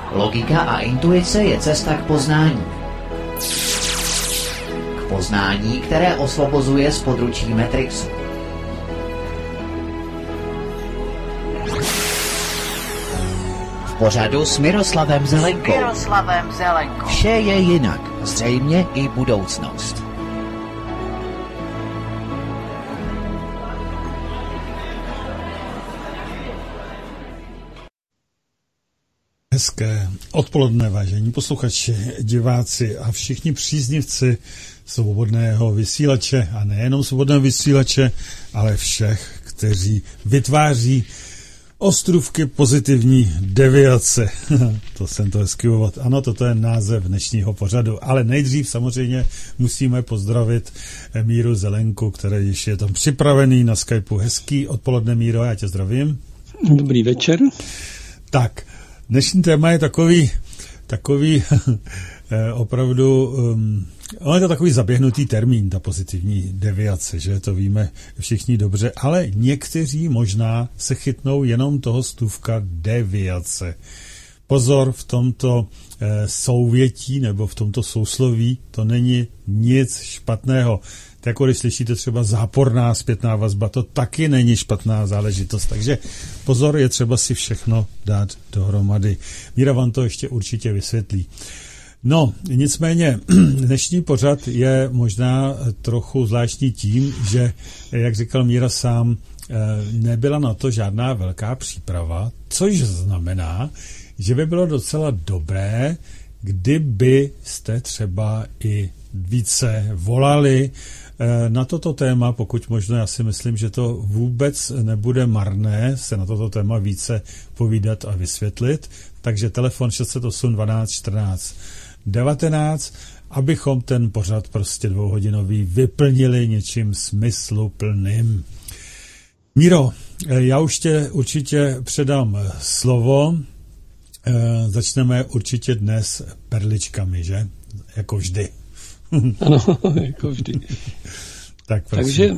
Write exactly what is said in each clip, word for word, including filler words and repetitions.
Logika a intuice je cesta k poznání. K poznání, které osvobozuje z područí Matrixu. V pořadu s Miroslavem Zelenkou. Miroslavem Zelenkou. Vše je jinak, zřejmě i budoucnost. Hezké odpoledne, vážení posluchači, diváci a všichni příznivci svobodného vysílače a nejenom svobodného vysílače, ale všech, kteří vytváří ostrůvky pozitivní deviace. To jsem to hezky uvod. Ano, toto je název dnešního pořadu, ale nejdřív samozřejmě musíme pozdravit Míru Zelenku, který již je tam připravený na Skypeu. Hezký odpoledne, Míro, já tě zdravím. Dobrý večer. Tak, dnešní téma je takový, takový opravdu, um, on je to takový zaběhnutý termín, ta pozitivní deviace, že to víme všichni dobře, ale někteří možná se chytnou jenom toho slůvka deviace. Pozor, v tomto eh, souvětí nebo v tomto sousloví to není nic špatného. Tak jako když slyšíte třeba záporná zpětná vazba, to taky není špatná záležitost. Takže pozor, je třeba si všechno dát dohromady. Míra vám to ještě určitě vysvětlí. No, nicméně dnešní pořad je možná trochu zvláštní tím, že, jak říkal Míra sám, nebyla na to žádná velká příprava, což znamená, že by bylo docela dobré, kdybyste třeba i více volali na toto téma, pokud možno. Já si myslím, že to vůbec nebude marné se na toto téma více povídat a vysvětlit. Takže telefon šest set osm dvanáct čtrnáct devatenáct, abychom ten pořad prostě dvouhodinový vyplnili něčím smysluplným. Míro, já už tě určitě předám slovo. Začneme určitě dnes perličkami, že? Jako vždy. Ano, jako vždy. Tak prosím. Takže,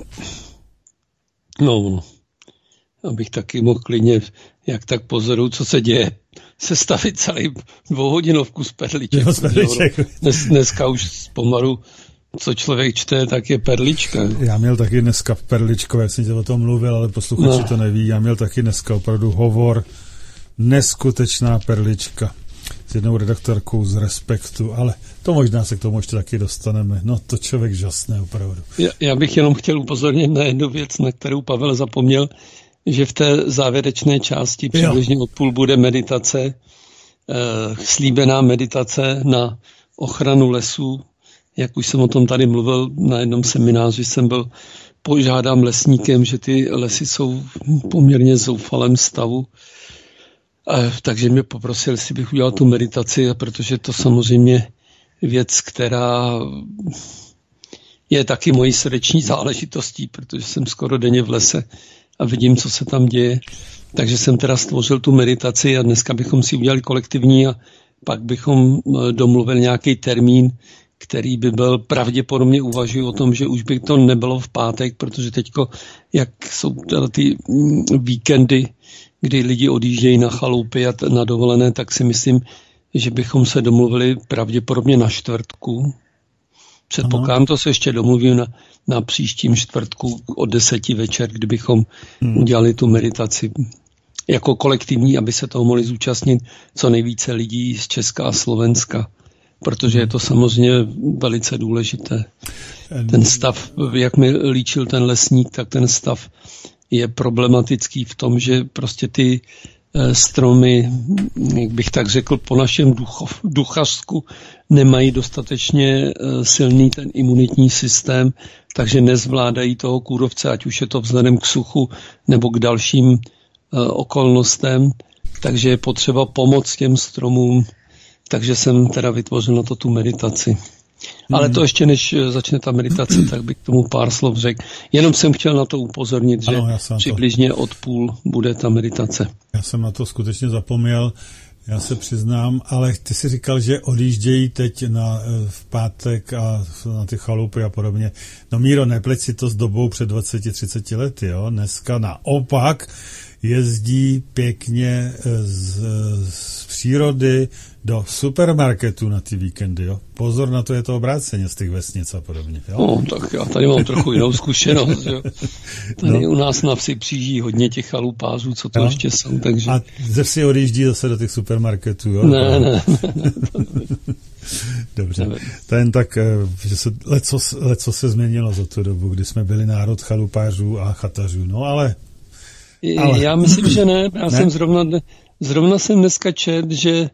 no, no, abych taky mohl klidně, jak tak pozoruju, co se děje, sestavit celý dvouhodinovku z perliček. Jo, z perliček. Dnes, dneska už pomalu, co člověk čte, tak je perlička. Já měl taky dneska perličko, jak jsem tě o tom mluvil, ale posluchači no. to neví. Já měl taky dneska opravdu hovor, neskutečná perlička s jednou redaktorkou z Respektu, ale to možná se k tomu ještě taky dostaneme. No to člověk žasné opravdu. Já, já bych jenom chtěl upozornit na jednu věc, na kterou Pavel zapomněl, že v té závěrečné části přibližně od půl bude meditace, eh, slíbená meditace na ochranu lesů. Jak už jsem o tom tady mluvil na jednom semináři, jsem byl požádám lesníkem, že ty lesy jsou v poměrně zoufalém stavu. Eh, takže mě poprosil, jestli bych udělal tu meditaci, protože to samozřejmě věc, která je taky mojí srdeční záležitostí, protože jsem skoro denně v lese a vidím, co se tam děje. Takže jsem teda stvořil tu meditaci a dneska bychom si udělali kolektivní a pak bychom domluvili nějaký termín, který by byl pravděpodobně, uvažuji o tom, že už by to nebylo v pátek, protože teďko, jak jsou ty víkendy, kdy lidi odjíždějí na chaloupy a na dovolené, tak si myslím, že bychom se domluvili pravděpodobně na čtvrtku. Předpokládám, to se ještě domluvím na, na příštím čtvrtku od deseti večer, kdybychom hmm. udělali tu meditaci jako kolektivní, aby se toho mohli zúčastnit co nejvíce lidí z Česka a Slovenska, protože je to samozřejmě velice důležité. Ten stav, jak mi líčil ten lesník, tak ten stav je problematický v tom, že prostě ty stromy, jak bych tak řekl, po našem duchov, duchařsku nemají dostatečně silný ten imunitní systém, takže nezvládají toho kůrovce, ať už je to vzhledem k suchu nebo k dalším uh, okolnostem, takže je potřeba pomoct těm stromům, takže jsem teda vytvořil na to tu meditaci. Hmm. Ale to ještě než začne ta meditace, tak bych k tomu pár slov řekl. Jenom jsem chtěl na to upozornit, ano, že přibližně to... od půl bude ta meditace. Já jsem na to skutečně zapomněl, já se přiznám, ale ty si říkal, že odjíždějí teď na, v pátek a na ty chalupy a podobně. No Míro, nepleť si to s dobou před dvaceti třiceti lety, jo? Dneska naopak jezdí pěkně z, z přírody do supermarketu na ty víkendy, jo. Pozor na to, je to obráceně z těch vesnic a podobně, jo. No, tak já tady mám trochu jinou zkušenost, jo. Tady no. U nás na vsi přijíždí hodně těch chalupářů, co to no. ještě jsou, takže... A ze vsi odjíždí zase do těch supermarketů, jo? Ne, ne, ne. Dobře, to jen tak, že se leco, leco se změnilo za tu dobu, kdy jsme byli národ chalupářů a chatařů, no ale... ale... Já myslím, že ne, já ne? jsem zrovna, zrovna jsem dneska čet, že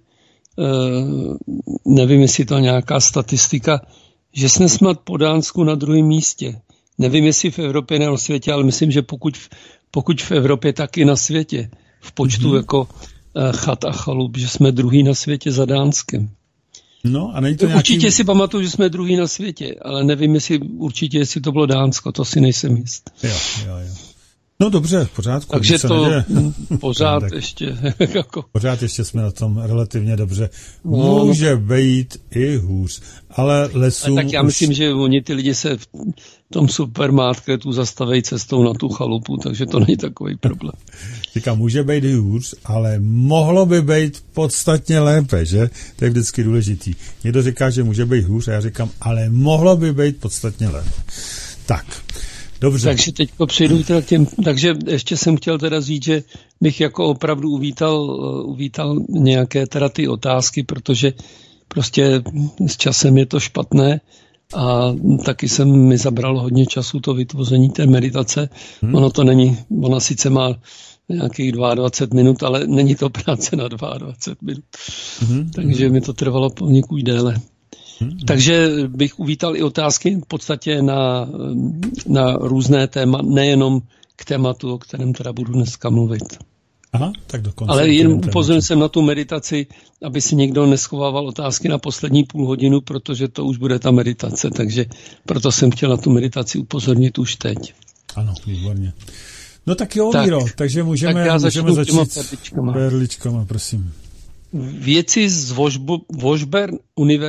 uh, nevím, jestli to nějaká statistika, že jsme snad po Dánsku na druhém místě. Nevím, jestli v Evropě nebo na světě, ale myslím, že pokud, pokud v Evropě, tak i na světě. V počtu mm-hmm. jako uh, chat a chalup, že jsme druhý na světě za Dánskem. No, a není to nějaký... Určitě si pamatuju, že jsme druhý na světě, ale nevím, jestli určitě, jestli to bylo Dánsko, to si nejsem jist. Jo, jo, jo. No dobře, v pořádku. Takže to pořád tak, ještě... jako... Pořád ještě jsme na tom relativně dobře. No, může být i hůř, ale lesům... Tak já už... myslím, že oni ty lidi se v tom supermarketu zastavejí cestou na tu chalupu, takže to není takový problém. Říkám, může být i hůř, ale mohlo by být podstatně lépe, že? To je vždycky důležitý. Někdo říká, že může být hůř a já říkám, ale mohlo by být podstatně lépe. Tak... Dobře. Takže teď přejdu teda k těm, takže ještě jsem chtěl teda říct, že bych jako opravdu uvítal, uvítal nějaké teda ty otázky, protože prostě s časem je to špatné a taky jsem mi zabral hodně času to vytvoření té meditace. Hmm. Ono to není, ona sice má nějakých dvacet dva minut, ale není to práce na dvacet dva minut. Hmm. Takže mi to trvalo poněkud déle. Hmm. Takže bych uvítal i otázky v podstatě na, na různé téma, nejenom k tématu, o kterém teda budu dneska mluvit. Aha, tak dokonce. Ale jen upozornil jsem na tu meditaci, aby si někdo neschovával otázky na poslední půl hodinu, protože to už bude ta meditace, takže proto jsem chtěl na tu meditaci upozornit už teď. Ano, výborně. No tak jo, tak, Míro, takže můžeme, tak můžeme začít s perličkama, prosím. Vědci z Washburn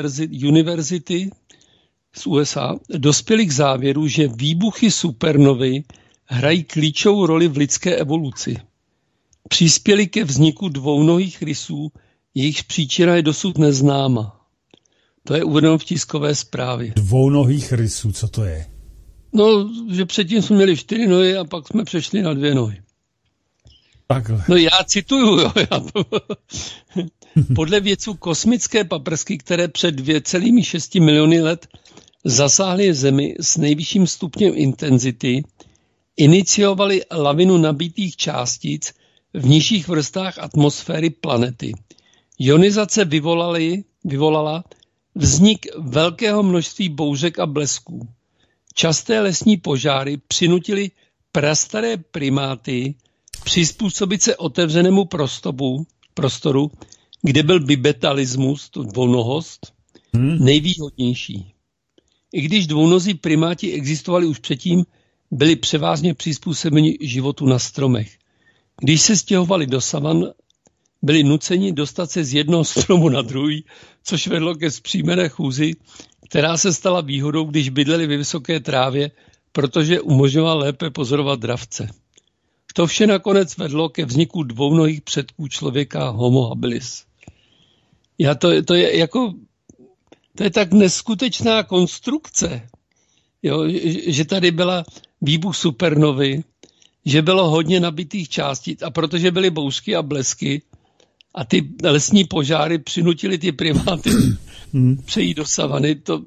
University z U S A dospěli k závěru, že výbuchy supernovy hrají klíčovou roli v lidské evoluci. Přispěli ke vzniku dvounohých rysů, jejichž příčina je dosud neznáma. To je uvedeno v tiskové zprávě. Dvounohých rysů, co to je? No, že předtím jsme měli čtyři nohy a pak jsme přešli na dvě nohy. Takhle. No já cituju, jo. Já... Podle vědců kosmické paprsky, které před dvě celá šest miliony let zasáhly Zemi s nejvyšším stupněm intenzity, iniciovaly lavinu nabitých částic v nižších vrstách atmosféry planety. Ionizace vyvolaly, vyvolala vznik velkého množství bouřek a blesků. Časté lesní požáry přinutily prastaré primáty přizpůsobit se otevřenému prostoru, prostoru, kde byl bipedalismus, tu dvounohost, hmm. nejvýhodnější. I když dvounozí primáti existovali už předtím, byli převážně přizpůsobeni životu na stromech. Když se stěhovali do savan, byli nuceni dostat se z jednoho stromu na druhý, což vedlo ke vzpřímené chůzi, která se stala výhodou, když bydleli ve vysoké trávě, protože umožňovala lépe pozorovat dravce. To vše nakonec vedlo ke vzniku dvounohých předků člověka Homo habilis. Já to, to je jako, to je tak neskutečná konstrukce, jo, že tady byla výbuch supernovy, že bylo hodně nabitých částic a protože byly bouřky a blesky a ty lesní požáry přinutily ty primáty přejít do savany, to...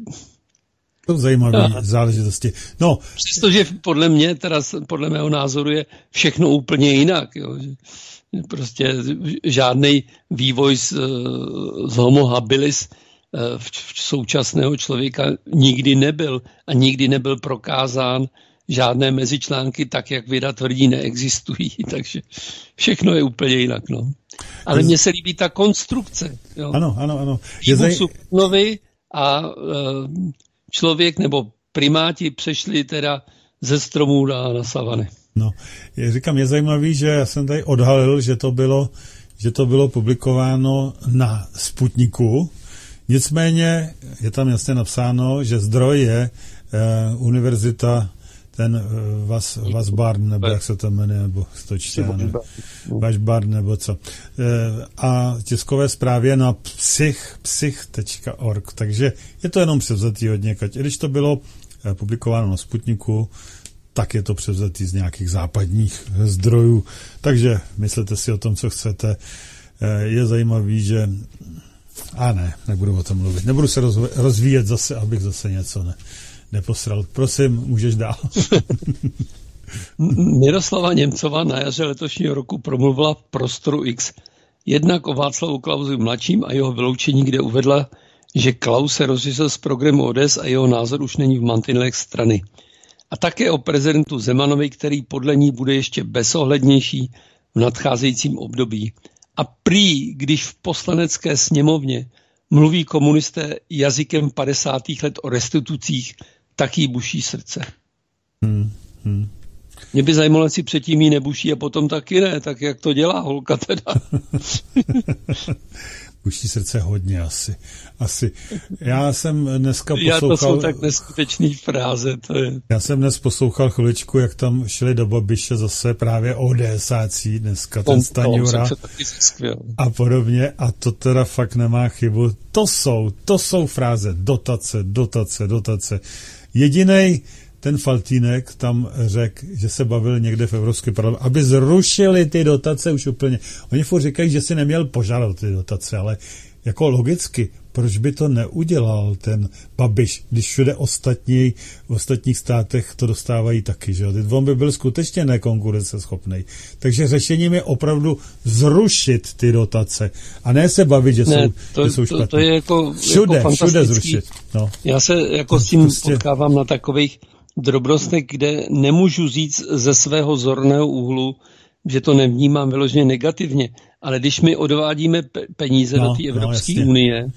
To zajímavé Aha. záležitosti. No. Přestože podle mě, teda podle mého názoru je všechno úplně jinak. Jo. Prostě žádný vývoj z, z Homo habilis v, v současného člověka nikdy nebyl a nikdy nebyl prokázán. Žádné mezičlánky, tak jak věda tvrdí, neexistují. Takže všechno je úplně jinak. No. Ale mně se líbí ta konstrukce. Jo. Ano, ano, ano. Je zaj... supernovy a... Uh, člověk nebo primáti přešli teda ze stromů na, na savany. No, já říkám, je zajímavý, že já jsem tady odhalil, že to bylo, že to bylo publikováno na Sputniku, nicméně je tam jasně napsáno, že zdroj je uh, univerzita ten uh, Vas, Vasbarn, nebo jak se to jmenuje, nebo to čte, Vasbarn, nebo co. Uh, a tiskové zprávě na psych, psych tečka org, takže je to jenom převzatý od někaď. I když to bylo uh, publikováno na Sputniku, tak je to převzatý z nějakých západních zdrojů. Takže myslete si o tom, co chcete. Je zajímavý, že... A ne, nebudu o tom mluvit. Nebudu se rozvíjet zase, abych zase něco ne, neposral. Prosím, můžeš dál. Miroslava Němcová na jaře letošního roku promluvila v Prostoru X jednak o Václavu Klausovi mladším a jeho vyloučení, kde uvedla, že Klaus se rozřízl z programu O D S a jeho názor už není v mantinelech strany. A také o prezidentu Zemanovi, který podle ní bude ještě bezohlednější v nadcházejícím období. A prý, když v poslanecké sněmovně mluví komunisté jazykem padesátých let o restitucích, tak jí buší srdce. Hmm, hmm. Mě by zajímalo, jestli předtím jí nebuší a potom taky ne, tak jak to dělá holka teda. Buší srdce hodně asi. asi. Já jsem dneska poslouchal... Já to jsou tak neskutečný fráze. To je... Já jsem dnes poslouchal chviličku, jak tam šli do Babiše zase právě ODSáci, dneska ten Staňura a podobně. A to teda fakt nemá chybu. To jsou, to jsou fráze. Dotace, dotace, dotace. Jedinej ten Faltýnek tam řekl, že se bavil někde v Evropské parlamentu, aby zrušili ty dotace už úplně. Oni furt říkají, že si neměl požádat ty dotace, ale jako logicky, proč by to neudělal ten Babiš, když všude ostatní, v ostatních státech to dostávají taky, že jo? On by byl skutečně nekonkurenceschopný. Takže řešením je opravdu zrušit ty dotace a ne se bavit, že, ne, jsou, to, že jsou špatné. To, to je jako, všude, jako všude zrušit. No. Já se jako s tím prostě... potkávám na takových drobnostech, kde nemůžu říct ze svého zorného úhlu, že to nevnímám vyloženě negativně, ale když my odvádíme peníze no, do té Evropské no, unie,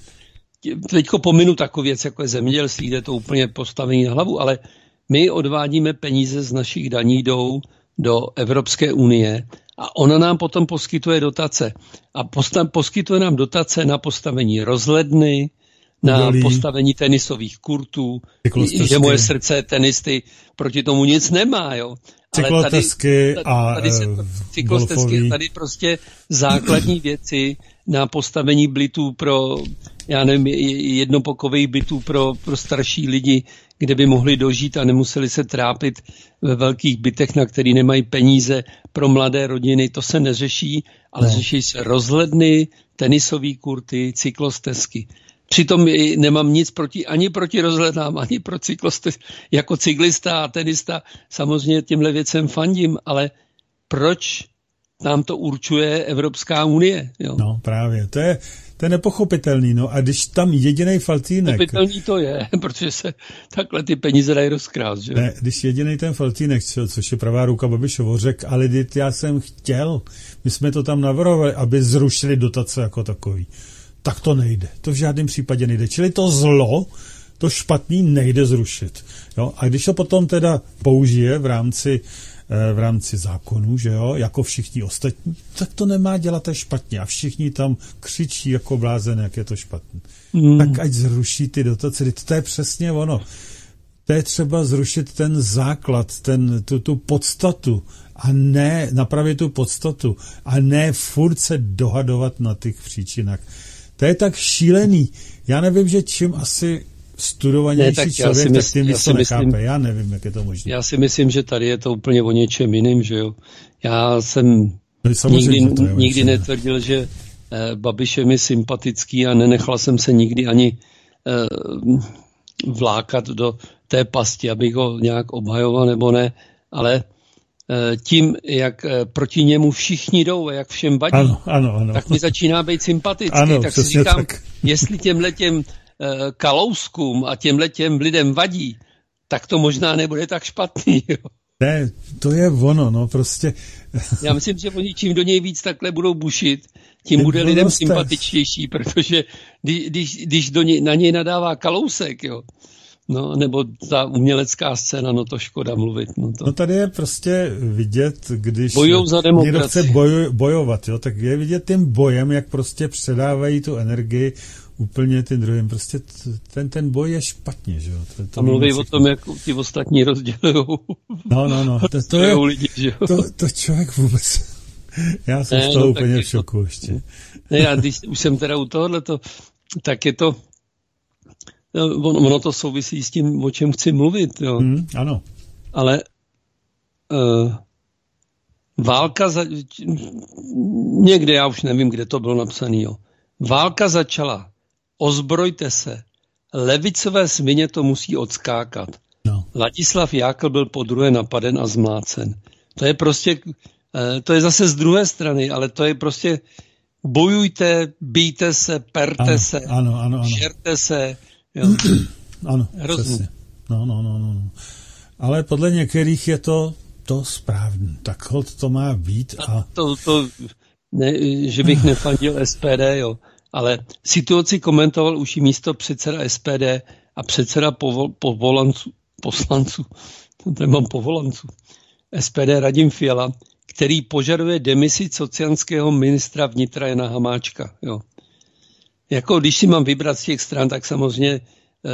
teďko pominu takovou věc, jako je zemědělství, kde to úplně postavení na hlavu, ale my odvádíme peníze z našich daní jdou do Evropské unie a ona nám potom poskytuje dotace. A postav, poskytuje nám dotace na postavení rozhledny, na Udolí. postavení tenisových kurtů, že moje srdce tenisty proti tomu nic nemá, jo. Cyklotesky a tady, tady, cyklostezky, tady prostě základní věci na postavení bytů pro, já nevím, jednopokových bytů pro, pro starší lidi, kde by mohli dožít a nemuseli se trápit ve velkých bytech, na který nemají peníze, pro mladé rodiny, to se neřeší, ale no. řeší se rozhledny, tenisové kurty, cyklostezky. Přitom nemám nic proti, ani proti rozhlednám, ani pro cyklisty. Jako cyklista a tenista samozřejmě těmhle věcem fandím, ale proč nám to určuje Evropská unie? Jo? No právě, to je, to je nepochopitelný. No a když tam jedinej Faltýnek... Pochopitelný to je, protože se takhle ty peníze dají rozkrát. Že? Ne, když jedinej ten Faltýnek, což je pravá ruka Babišovo, řekl, ale dit, já jsem chtěl, my jsme to tam navrhovali, aby zrušili dotace jako takový. Tak to nejde. To v žádném případě nejde. Čili to zlo, to špatný nejde zrušit. Jo? A když to potom teda použije v rámci, eh, v rámci zákonů, že jo, jako všichni ostatní, tak to nemá dělat tak špatně. A všichni tam křičí jako blázen, jak je to špatné. Mm. Tak ať zruší ty dotace. To je přesně ono. To je třeba zrušit ten základ, ten, tu, tu podstatu a ne napravit tu podstatu a ne furt se dohadovat na těch příčinách. To je tak šílený. Já nevím, že čím asi studovanější ne, člověk, tak tím víc to nechápe. Myslím, já nevím, jak je to možné. Já si myslím, že tady je to úplně o něčem jiným, že jo. Já jsem no, nikdy, nikdy netvrdil, že eh, Babiš je mi sympatický a nenechal jsem se nikdy ani eh, vlákat do té pasti, abych ho nějak obhajoval nebo ne, ale tím, jak proti němu všichni jdou a jak všem vadí, ano, ano, ano. tak mi začíná být sympatický. Ano, tak si říkám, tak. jestli těmhletěm uh, kalouskům a těmhletěm lidem vadí, tak to možná nebude tak špatný. Jo. Ne, to je ono, no prostě. Já myslím, že oni čím do něj víc takhle budou bušit, tím bude lidem sympatičtější, protože když, když, když do něj, na něj nadává Kalousek, jo, no, nebo ta umělecká scéna, no to škoda mluvit. No, to. no tady je prostě vidět, když za někdo chce boj, bojovat, jo, tak je vidět tím bojem, jak prostě předávají tu energii úplně tím druhým. Prostě ten, ten boj je špatně, že jo. To, to a mluví o tom, jak ti ostatní rozdělujou. No, no, no. To, to, je, lidi, že jo? To, to člověk vůbec... Já jsem ne, z toho no, úplně v šoku ještě. Ne, já když už jsem teda u tohohleto, tak je to... On, ono to souvisí s tím, o čem chci mluvit, jo. Hmm, ano. Ale uh, válka... Za, někde, já už nevím, kde to bylo napsané, jo. Válka začala. Ozbrojte se. Levicové svině to musí odskákat. No. Ladislav Jákl byl podruhé napaden a zmlácen. To je prostě... To je zase z druhé strany, ale to je prostě bojujte, bijte se, perte ano, se, ano, ano, ano. žerte se. Jo. Ano, přesně. No, no, no, no. Ale podle některých je to to správně. Tak hod to má být. A... To, to ne, že bych nefandil S P D, jo. Ale situaci komentoval už i místo předseda S P D a předseda povol, povolanců, poslanců, to mám povolanců, S P D Radim Fiala, který požaduje demisi sociánského ministra vnitra Jana Hamáčka. Jo. Jako když si mám vybrat z těch stran, tak samozřejmě e,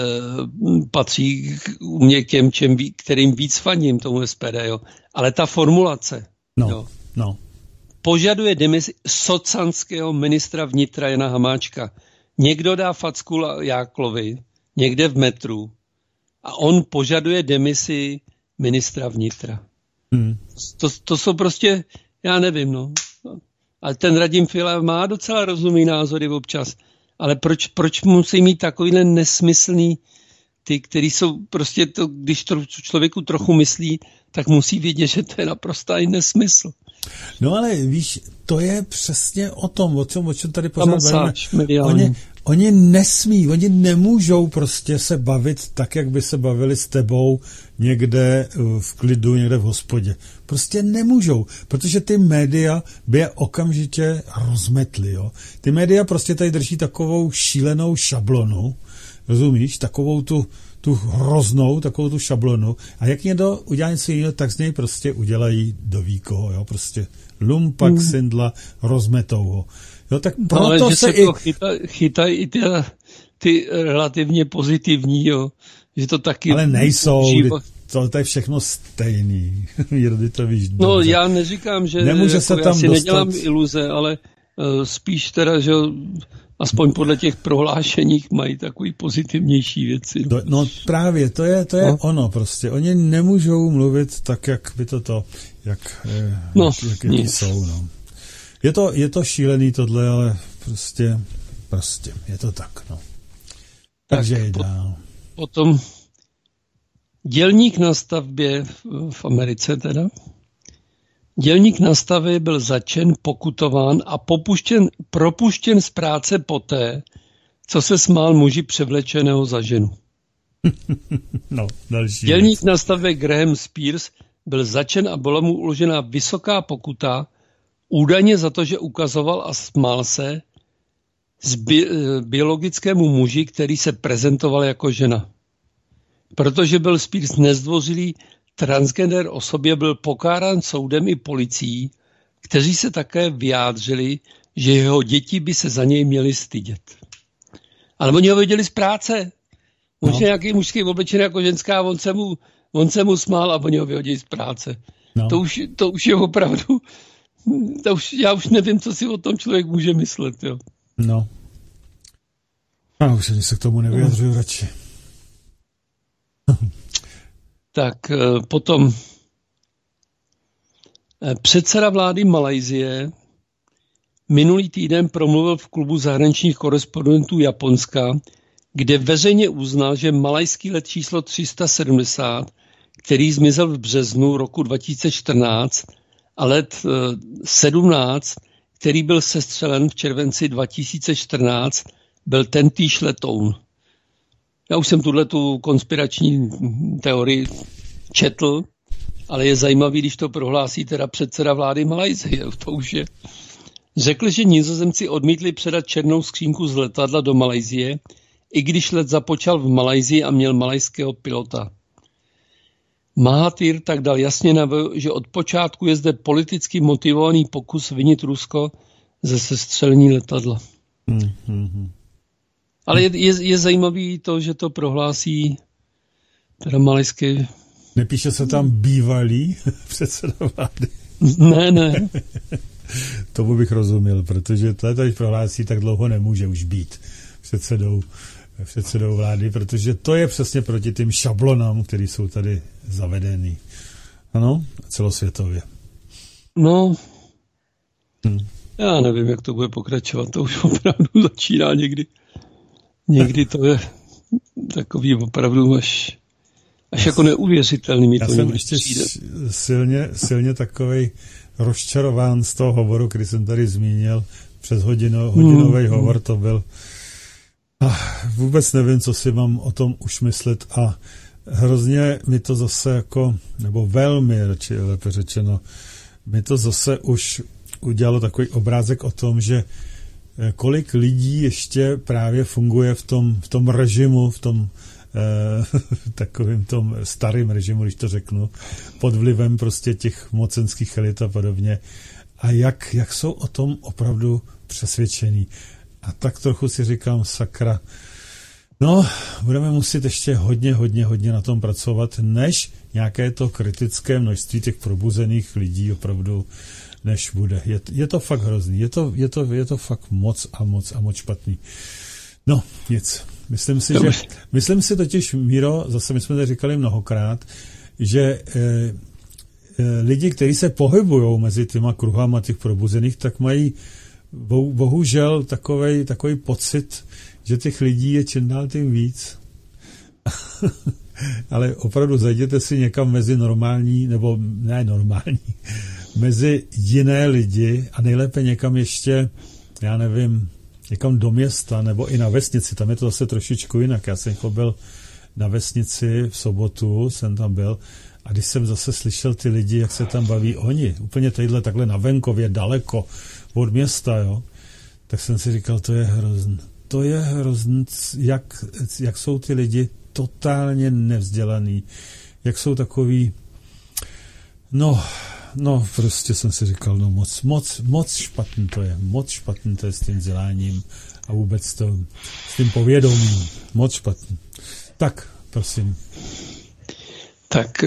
patří u mě k těm, čem, kterým víc fandím tomu S P D. Jo. Ale ta formulace. No, jo, no. Požaduje demisi sociánského ministra vnitra Jana Hamáčka. Někdo dá facku Jáklovi, někde v metru a on požaduje demisi ministra vnitra. Hmm. To, to jsou prostě, já nevím, no. Ale ten Radim Fiala má docela rozumný názory občas. Ale proč, proč musí mít takovýhle nesmyslný ty, který jsou prostě, to, když to člověku trochu myslí, tak musí vědět, že to je naprostý nesmysl. No ale víš, to je přesně o tom, o čem, o čem tady pořád bavíme. Oni, oni nesmí, oni nemůžou prostě se bavit tak, jak by se bavili s tebou někde v klidu, někde v hospodě. Prostě nemůžou, protože ty média by je okamžitě rozmetly. Jo? Ty média prostě tady drží takovou šílenou šablonu, rozumíš, takovou tu, tu hroznou, takovou tu šablonu a jak někdo udělá něco jiného, tak z něj prostě udělají do výkoho, jo, prostě lumpak, mm. syndla, rozmetou ho. Jo, tak proto no, ale že se, se i... to chytají chyta i ty, ty relativně pozitivní, jo, že to taky... Ale nejsou, to, to je všechno stejný. Jirdy to víš no dobře. Já neříkám, že nemůže jako, se tam já si dostat... nedělám iluze, ale uh, spíš teda, že aspoň podle těch prohlášeních mají takový pozitivnější věci. To, no právě, to je, to je no. ono prostě. Oni nemůžou mluvit tak, jak by to to, jak, no, jak, jak jsou. No. Je, to, je to šílený tohle, ale prostě, prostě, je to tak. No. Takže tak, je dál. Potom dělník na stavbě v, v Americe teda, Dělník na stavbě byl zatčen, pokutován a popuštěn, propuštěn z práce poté, co se smál muži převlečeného za ženu. No, další Dělník na stavbě Graham Spears byl zatčen a byla mu uložena vysoká pokuta, údajně za to, že ukazoval a smál se z bi- biologickému muži, který se prezentoval jako žena. Protože byl Spears nezdvořilý transgender osobě, byl pokárán soudem i policií, kteří se také vyjádřili, že jeho děti by se za něj měly stydět. Ale oni ho viděli z práce. Možná no. Nějaký mužský oblečený jako ženská, on se mu, on se mu smál a oni ho vyhodili z práce. No. To, už, to už je opravdu, to už, já už nevím, co si o tom člověk může myslet. Jo. No. A už ani se k tomu nevyjadřuju no. radši. Tak potom předseda vlády Malajsie minulý týden promluvil v klubu zahraničních korespondentů Japonska, kde veřejně uznal, že malajský let číslo tři sta sedmdesát, který zmizel v březnu roku dva tisíce čtrnáct, a let sedmnáct, který byl sestřelen v červenci dva tisíce čtrnáct, byl tentýž letoun. Já už jsem tuhletu konspirační teorii četl, ale je zajímavý, když to prohlásí teda předseda vlády Malajsie. To už je. Řekl, že Nizozemci odmítli předat černou skřínku z letadla do Malajsie, i když let započal v Malajsii a měl malajského pilota. Mahathir tak dal jasně najevo, že od počátku je zde politicky motivovaný pokus vinit Rusko ze sestřelení letadla. Hmm, hmm, hmm. Ale je, je, je zajímavý to, že to prohlásí teda malajský... Nepíše se tam bývalý předseda vlády? Ne, ne. Tomu bych rozuměl, protože to tady prohlásí, tak dlouho nemůže už být předsedou, předsedou vlády, protože to je přesně proti těm šablonám, které jsou tady zavedeny. Ano, celosvětově. No, hmm. já nevím, jak to bude pokračovat, to už opravdu začíná někdy. Někdy to je takový opravdu až, až jako neuvěřitelný. Mi já to jsem ještě silně, silně takovej rozčarován z toho hovoru, který jsem tady zmínil, přes hodino, hodinový hmm. hovor to byl. A vůbec nevím, co si mám o tom už myslet a hrozně mi to zase jako, nebo velmi, radši lépe řečeno, mi to zase už udělalo takový obrázek o tom, že kolik lidí ještě právě funguje v tom, v tom režimu, v tom eh, takovým tom starým režimu, když to řeknu, pod vlivem prostě těch mocenských elit a podobně. A jak, jak jsou o tom opravdu přesvědčení. A tak trochu si říkám, sakra, no, budeme muset ještě hodně, hodně, hodně na tom pracovat, než nějaké to kritické množství těch probuzených lidí opravdu než bude. Je, je to fakt hrozný. Je to, je, to, je to fakt moc a moc a moc špatný. No, nic. Myslím si, že, myslím si totiž, Míro, zase my jsme to říkali mnohokrát, že e, e, lidi, kteří se pohybují mezi těma kruhama těch probuzených, tak mají bo, bohužel takovej, takový pocit, že těch lidí je čím dál tím víc. Ale opravdu zajděte si někam mezi normální, nebo ne normální, mezi jiné lidi a nejlépe někam ještě, já nevím, někam do města nebo i na vesnici, tam je to zase trošičku jinak. Já jsem byl na vesnici v sobotu, jsem tam byl a když jsem zase slyšel ty lidi, jak se tam baví oni, úplně tadyhle takhle na venkově, daleko od města, jo, tak jsem si říkal, to je hrozný. To je hrozný, jak, jak jsou ty lidi totálně nevzdělaný, jak jsou takový, no, no, prostě jsem si říkal, no moc, moc, moc špatný to je, moc špatný to je s tím vzděláním a vůbec to, s tím povědomím, moc špatný. Tak, prosím. Tak,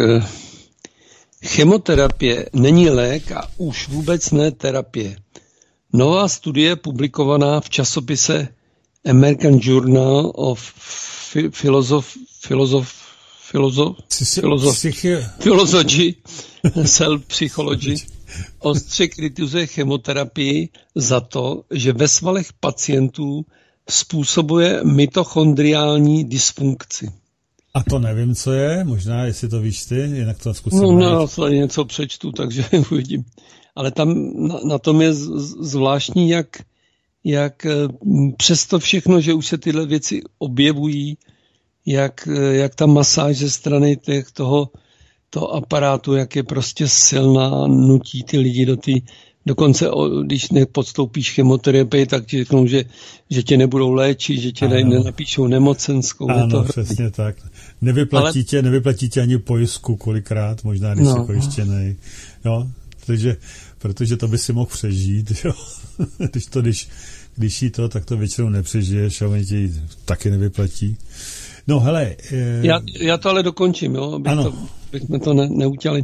chemoterapie není lék a už vůbec ne terapie. Nová studie publikovaná v časopise American Journal of Philosoph, Philosoph, Philosoph, Philosoph, Philosophy, Cell Psychology ostře kritizuje chemoterapii za to, že ve svalech pacientů způsobuje mitochondriální dysfunkci. A to nevím, co je, možná, jestli to víš ty, jinak to zkusím. No, následně něco přečtu, takže uvidím. Ale tam na, na tom je z, zvláštní, jak, jak přesto všechno, že už se tyhle věci objevují, jak, jak ta masáž ze strany těch, toho, toho aparátu, jak je prostě silná, nutí ty lidi do ty, dokonce když nepodstoupíš chemoterapii, tak ti řeknou, že, že tě nebudou léčit, že tě nenapíšou nemocenskou. Ano, to přesně tak. Nevyplatí, Ale... tě, nevyplatí tě ani pojistku kolikrát, možná když no. jsi pojištěnej. Jo, protože, protože to by si mohl přežít. Jo. když to, když, když jí to, tak to většinou nepřežiješ a oni ti taky nevyplatí. No hele. E... Já, já to ale dokončím, jo, abych to, abychom to ne, neutěli.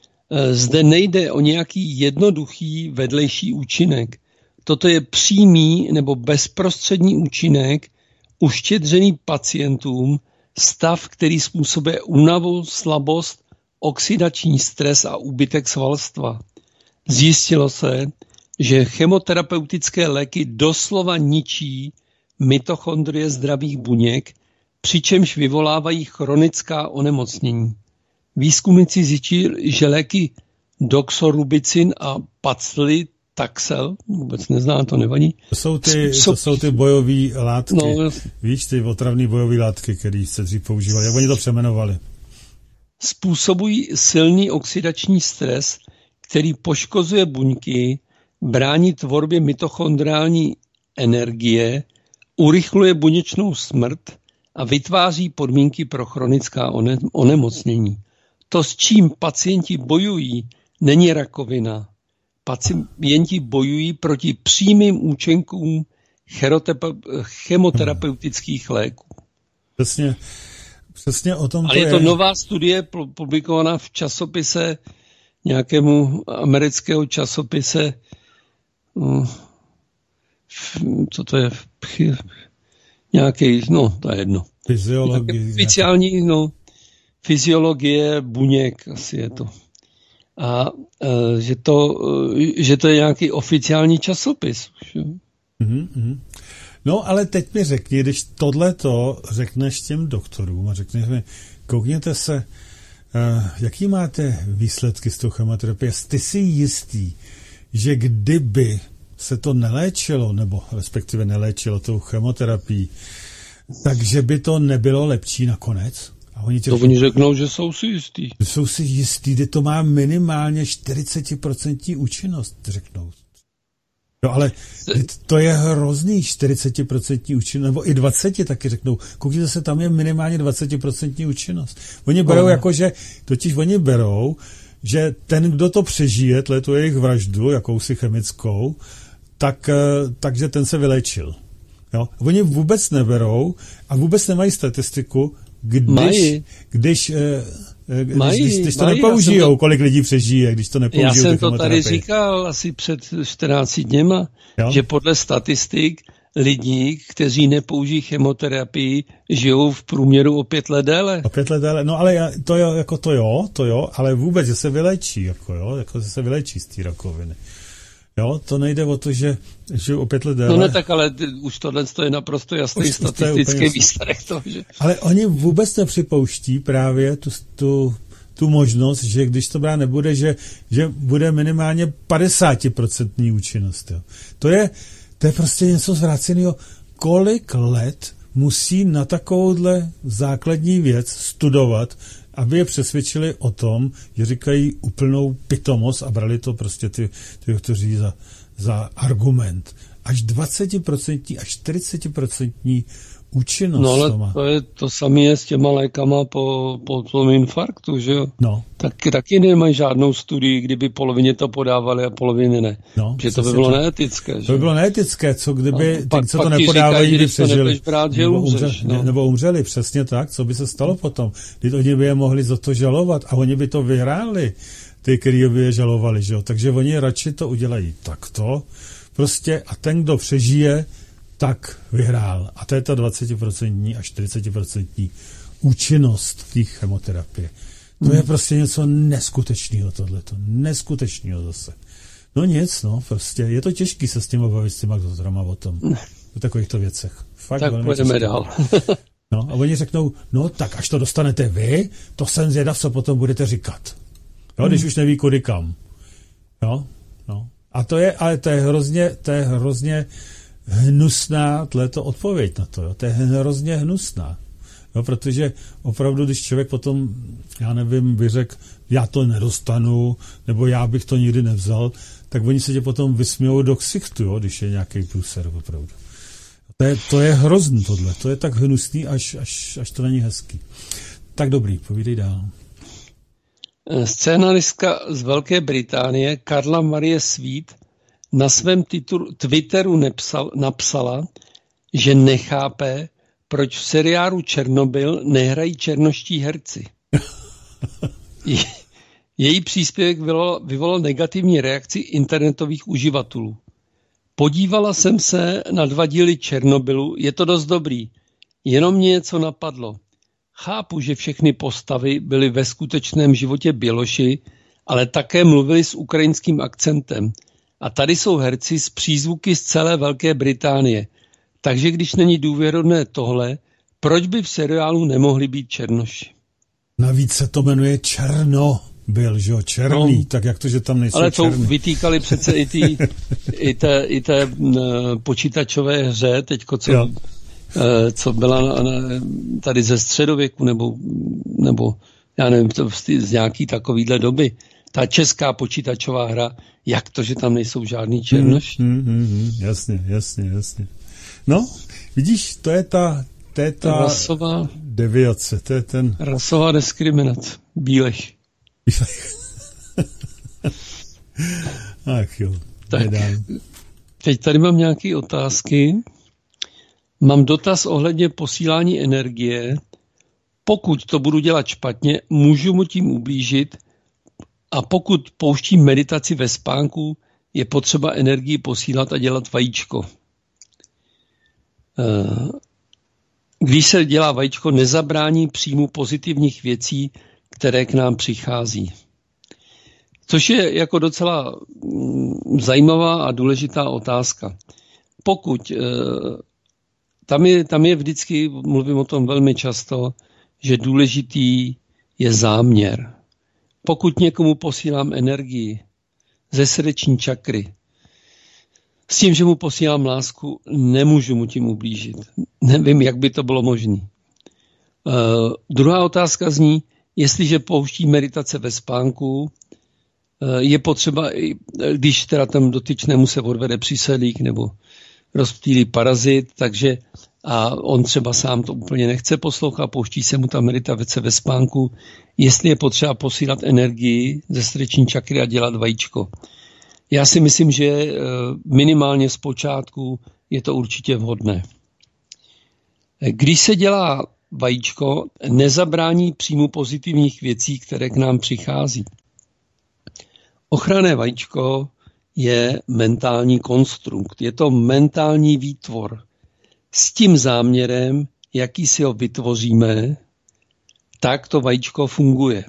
Zde nejde o nějaký jednoduchý vedlejší účinek. Toto je přímý nebo bezprostřední účinek uštědřený pacientům, stav, který způsobuje únavu, slabost, oxidační stres a úbytek svalstva. Zjistilo se, že chemoterapeutické léky doslova ničí mitochondrie zdravých buněk, přičemž vyvolávají chronická onemocnění. Výzkumníci zjistili, že léky doxorubicin a paclitaxel, vůbec neznám, to nevadí. To jsou ty, to jsou ty bojové látky, no, víš, ty otravné bojové látky, které se dřív používali. Jak oni to přemenovali? Způsobují silný oxidační stres, který poškozuje buňky, brání tvorbě mitochondriální energie, urychluje buněčnou smrt a vytváří podmínky pro chronická onemocnění. To, s čím pacienti bojují, není rakovina. Pacienti bojují proti přímým účinkům chemoterapeutických léků. Přesně, přesně o tom Ale to je je. to nová studie publikovaná v časopise, nějakému amerického časopise, co to je, nějaký, no, to je jedno. Fyziologie. Oficiální, no, fyziologie buněk, asi je to. A e, že, to, e, že to je nějaký oficiální časopis. Mm-hmm. No, ale teď mi řekni, když tohleto řekneš těm doktorům a řekneš mi, koukněte se, uh, jaký máte výsledky z toho chemoterapie, jste si jistý, že kdyby se to neléčilo, nebo respektive neléčilo tou chemoterapii, takže by to nebylo lepší nakonec? A oni, to oni řeknou, že jsou si jistý. Jsou si jistý, že to má minimálně čtyřicet procent účinnost, řeknou. No ale to je hrozný čtyřicet procent účinnost, nebo i dvacet taky řeknou. Koukněte se, tam je minimálně dvacet procent účinnost. Oni berou jako, že, totiž oni berou, že ten, kdo to přežije, tle tu jejich vraždu, jakousi chemickou, tak, takže ten se vylečil. Jo? Oni vůbec neberou a vůbec nemají statistiku, když, když, když, mají, když, když to mají, nepoužijou, to, kolik lidí přežije, když to nepoužijou. Já jsem to tady říkal asi před čtrnácti dněma, jo? Že podle statistik lidí, kteří nepoužijí chemoterapii, žijou v průměru o pět let déle. O pět let déle, no ale to jo, jako to jo, to jo, ale vůbec, že se vylečí, jako jo, jako že se vylečí z té rakoviny. Jo, to nejde o to, že, že o pět let déle. No ne, tak ale ty, už tohle je naprosto jasný už, statistický výsledek toho, že... Ale oni vůbec nepřipouští právě tu, tu, tu možnost, že když to brát nebude, že, že bude minimálně padesát procent účinnost. Jo. To je, to je prostě něco zvráceného. Kolik let musí na takovouhle základní věc studovat, aby je přesvědčili o tom, že říkají úplnou pitomost a brali to prostě ty, ty kteří za, za argument. Až dvacet procent, až čtyřicet procent účinnost. No ale to, má. to je to samé je s těma lékama po, po tom infarktu, že jo? No. Tak, taky nemají žádnou studii, kdyby polovině to podávali a polovině ne. No, že to by bylo neetické. Že? To by bylo neetické, co kdyby no, pak, ty, co to nepodávají, by přežili. Brát, že nebo, umřeš, umře, no. nebo umřeli, přesně tak. Co by se stalo potom? Když oni by je mohli za to žalovat a oni by to vyhráli, ty, kteří by je žalovali, že jo? Takže oni radši to udělají takto. Prostě a ten, kdo přežije, tak vyhrál. A to je ta dvacet procent až čtyřicet procent účinnost té chemoterapie. To hmm. je prostě něco neskutečného tohleto. Neskutečného zase. No nic, no, prostě. Je to těžký se s tím bavit s těma doktorama o tom. O takovýchto věcech. Fakt tak půjdeme dál. No a oni řeknou, no tak až to dostanete vy, to jsem zvědav, co potom budete říkat. Jo, když hmm. už neví kudy kam. Jo, no. A to je, ale to je hrozně, to je hrozně hnusná tleto odpověď na to. Jo. To je hrozně hnusná. Jo, protože opravdu, když člověk potom, já nevím, by řekl, já to nedostanu, nebo já bych to nikdy nevzal, tak oni se tě potom vysmějou do ksichtu, jo, když je nějaký průser opravdu. To je, to je hrozný tohle. To je tak hnusný, až, až, až to není hezký. Tak dobrý, povídej dál. Scénaristka z Velké Británie Karla Marie Sweet na svém titul, Twitteru nepsal, napsala, že nechápe, proč v seriálu Černobyl nehrají černoští herci. Je, její příspěvek vyvolal, vyvolal negativní reakci internetových uživatelů. Podívala jsem se na dva díly Černobylu, je to dost dobrý, jenom mě něco napadlo. Chápu, že všechny postavy byly ve skutečném životě Běloši, ale také mluvili s ukrajinským akcentem. A tady jsou herci s přízvuky z celé Velké Británie. Takže když není důvěrodné tohle, proč by v seriálu nemohli být černoši? Navíc se to jmenuje Černobyl, že jo, černý, no, tak jak to, že tam nejsou ale černý. Ale to vytýkali přece i, tý, i té, i té uh, počítačové hře, teďko, co, uh, co byla na, na, tady ze středověku, nebo, nebo já nevím, to z nějaký takovýhle doby. Ta česká počítačová hra, jak to, že tam nejsou žádný černoši? Mm, mm, mm, jasně, jasně, jasně. No, vidíš, to je ta, to je ta rasová deviace, to je ten... Rasová diskriminace, bílech. Ach jo, tak, teď tady mám nějaké otázky. Mám dotaz ohledně posílání energie. Pokud to budu dělat špatně, můžu mu tím ublížit, a pokud pouštím meditaci ve spánku, je potřeba energii posílat a dělat vajíčko. Když se dělá vajíčko, nezabrání příjmu pozitivních věcí, které k nám přichází. Což je jako docela zajímavá a důležitá otázka. Pokud tam je, tam je vždycky, mluvím o tom velmi často, že důležitý je záměr. Pokud někomu posílám energii ze srdeční čakry, s tím, že mu posílám lásku, nemůžu mu tím ublížit. Nevím, jak by to bylo možné. Uh, druhá otázka zní, jestliže pouští meditace ve spánku, uh, je potřeba, když teda tam dotyčnému se odvede přísedlík nebo rozptýlí parazit, takže a on třeba sám to úplně nechce poslouchat, pouští se mu ta meditace ve spánku, jestli je potřeba posílat energii ze srdeční čakry a dělat vajíčko. Já si myslím, že minimálně z počátku je to určitě vhodné. Když se dělá vajíčko, nezabrání příjmu pozitivních věcí, které k nám přichází. Ochranné vajíčko je mentální konstrukt, je to mentální výtvor. S tím záměrem, jaký si ho vytvoříme, tak to vajíčko funguje.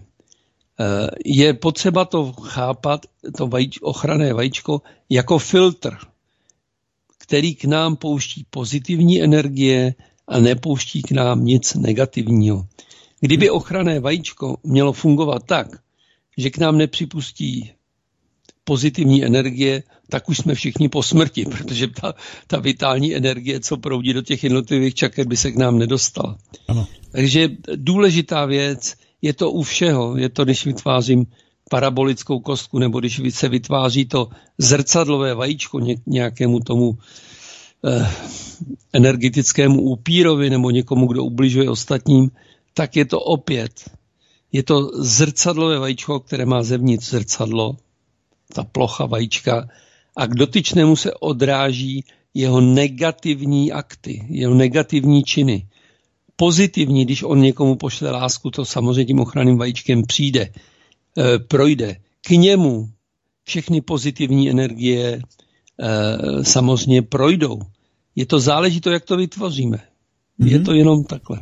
Je potřeba to chápat, to vajíč, ochranné vajíčko, jako filtr, který k nám pouští pozitivní energie a nepouští k nám nic negativního. Kdyby ochranné vajíčko mělo fungovat tak, že k nám nepřipustí pozitivní energie, tak už jsme všichni po smrti, protože ta, ta vitální energie, co proudí do těch jednotlivých čaker, by se k nám nedostala. Ano. Takže důležitá věc, je to u všeho, je to, když vytvářím parabolickou kostku, nebo když se vytváří to zrcadlové vajíčko nějakému tomu eh, energetickému upírovi, nebo někomu, kdo ubližuje ostatním, tak je to opět, je to zrcadlové vajíčko, které má zevnitř zrcadlo, ta plocha vajíčka, a k dotyčnému se odráží jeho negativní akty, jeho negativní činy. Pozitivní, když on někomu pošle lásku, to samozřejmě tím ochranným vajíčkem přijde, e, projde. K němu všechny pozitivní energie e, samozřejmě projdou. Je to záleží to, jak to vytvoříme. Mm-hmm. Je to jenom takhle.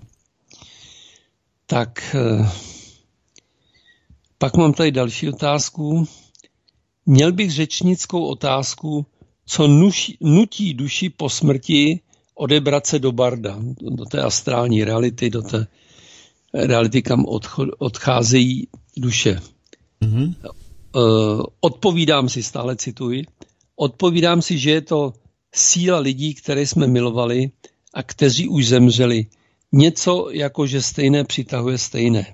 Tak, e, pak mám tady další otázku. Měl bych řečnickou otázku, co nuši, nutí duši po smrti odebrat se do barda, do té astrální reality, do té reality, kam odcho, odcházejí duše. Mm-hmm. Odpovídám si, stále cituji, odpovídám si, že je to síla lidí, které jsme milovali a kteří už zemřeli. Něco jako, že stejné přitahuje stejné.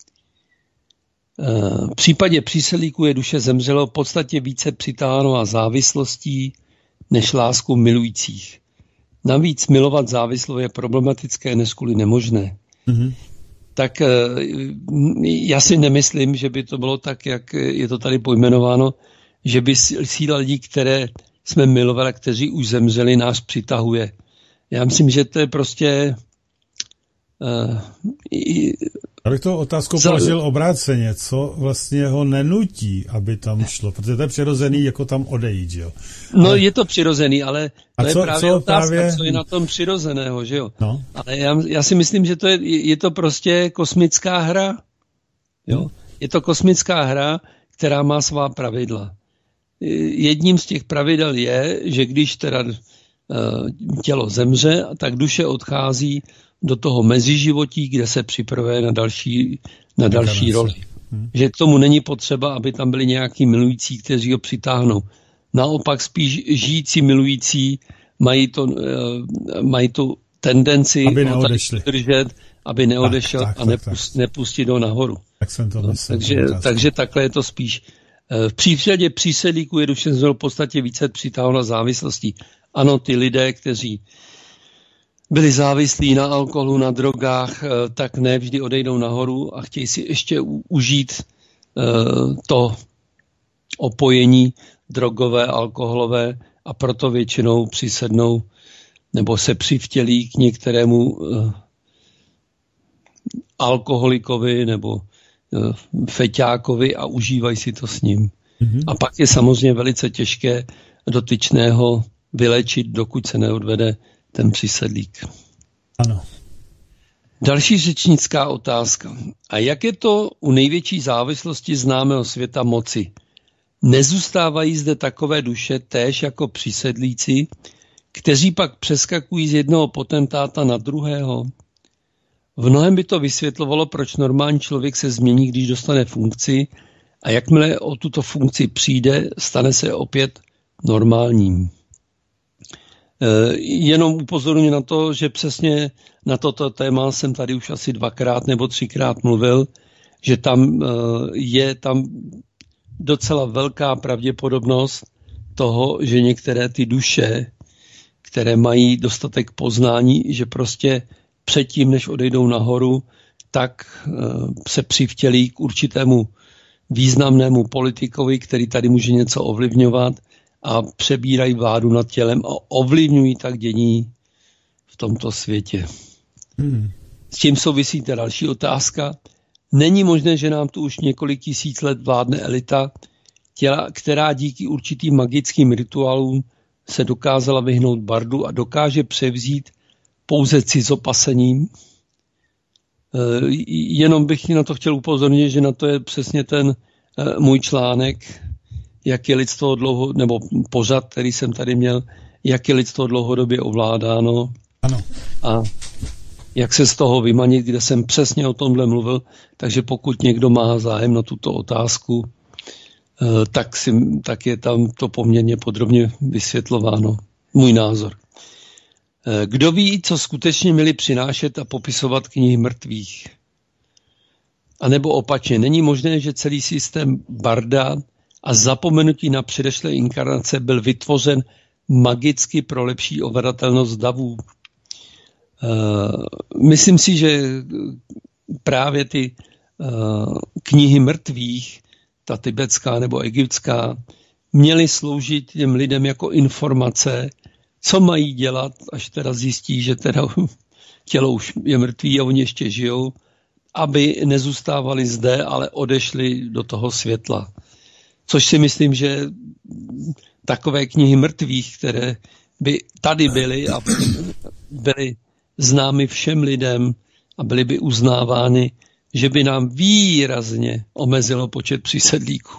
V případě příselíků je duše zemřelého v podstatě více přitáháno a závislostí než lásku milujících. Navíc milovat závislou je problematické, než kvůli nemožné. Mm-hmm. Tak já si nemyslím, že by to bylo tak, jak je to tady pojmenováno, že by síla lidí, které jsme milovali, kteří už zemřeli, nás přitahuje. Já myslím, že to je prostě... Uh, Abych to otázku položil obráceně, co vlastně ho nenutí, aby tam šlo, protože to je přirozený, jako tam odejít, že jo? No ale... je to přirozený, ale to co, je právě co otázka, právě... co je na tom přirozeného, že jo? No. Ale já, já si myslím, že to je, je to prostě kosmická hra, jo? Je to kosmická hra, která má svá pravidla. Jedním z těch pravidel je, že když teda tělo zemře, tak duše odchází do toho meziživotí, kde se připravuje na další, na další roli. Hmm. Že k tomu není potřeba, aby tam byli nějaký milující, kteří ho přitáhnou. Naopak spíš žijící milující mají, to, mají tu tendenci aby neodešli. Držet, aby neodešel tak, tak, a nepust, nepustit ho nahoru. Tak jsem to myslel. Takže, takže takhle je to spíš. V případě přísedlíků je duše v podstatě více přitáhnout závislostí. Ano, ty lidé, kteří byli závislí na alkoholu, na drogách, tak ne vždy odejdou nahoru a chtějí si ještě užít to opojení drogové, alkoholové a proto většinou přisednou nebo se přivtělí k některému uh, alkoholikovi nebo uh, feťákovi a užívají si to s ním. Mm-hmm. A pak je samozřejmě velice těžké dotyčného vylečit, dokud se neodvede ten přisedlík. Ano. Další řečnická otázka. A jak je to u největší závislosti známého světa moci? Nezůstávají zde takové duše též jako přisedlíci, kteří pak přeskakují z jednoho potentáta na druhého? V mnohem by to vysvětlovalo, proč normální člověk se změní, když dostane funkci a jakmile o tuto funkci přijde, stane se opět normálním. Jenom upozorňuji na to, že přesně na toto téma jsem tady už asi dvakrát nebo třikrát mluvil, že tam je tam docela velká pravděpodobnost toho, že některé ty duše, které mají dostatek poznání, že prostě předtím, než odejdou nahoru, tak se přivtělí k určitému významnému politikovi, který tady může něco ovlivňovat a přebírají vládu nad tělem a ovlivňují tak dění v tomto světě. Hmm. S tím souvisí ta další otázka. Není možné, že nám tu už několik tisíc let vládne elita, těla, která díky určitým magickým rituálům se dokázala vyhnout bardu a dokáže převzít pouze cizopasením? Jenom bych na to chtěl upozornit, že na to je přesně ten můj článek, jak je lidstvo dlouho, nebo pořad, který jsem tady měl, jak je lidstvo dlouhodobě ovládáno. Ano. A jak se z toho vymanit, kde jsem přesně o tomhle mluvil, takže pokud někdo má zájem na tuto otázku, tak, si, tak je tam to poměrně podrobně vysvětlováno. Můj názor. Kdo ví, co skutečně měli přinášet a popisovat knihy mrtvých? A nebo opačně, není možné, že celý systém barda a zapomenutí na předešlé inkarnace byl vytvořen magicky pro lepší ovladatelnost davů. Uh, myslím si, že právě ty uh, knihy mrtvých, ta tibetská nebo egyptská, měly sloužit těm lidem jako informace, co mají dělat, až teda zjistí, že teda tělo už je mrtvý a oni ještě žijou, aby nezůstávali zde, ale odešli do toho světla. Což si myslím, že takové knihy mrtvých, které by tady byly a byly známy všem lidem a byly by uznávány, že by nám výrazně omezilo počet přisedlíků.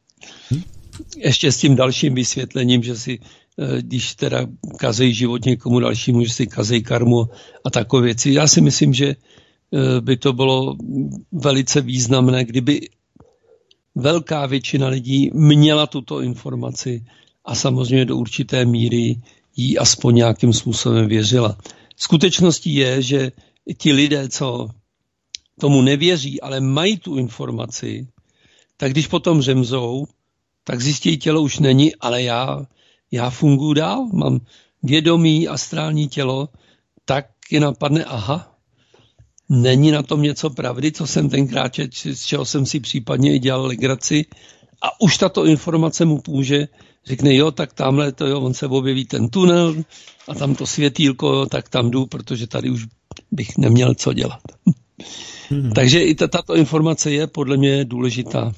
Ještě s tím dalším vysvětlením, že si, když teda kazejí život někomu dalšímu, že si kazejí karmu a takové věci. Já si myslím, že by to bylo velice významné, kdyby velká většina lidí měla tuto informaci a samozřejmě do určité míry jí aspoň nějakým způsobem věřila. Skutečností je, že ti lidé, co tomu nevěří, ale mají tu informaci, tak když potom zemřou, tak zjistí, tělo už není, ale já, já funguji dál, mám vědomí, astrální tělo, tak je napadne, aha, není na tom něco pravdy, co jsem tenkrát, z čeho jsem si případně i dělal legraci a už tato informace mu půjde, řekne, jo, tak tamhle to, jo, on se objeví ten tunel a tam to světýlko, jo, tak tam jdu, protože tady už bych neměl co dělat. Hmm. Takže i tato informace je podle mě důležitá.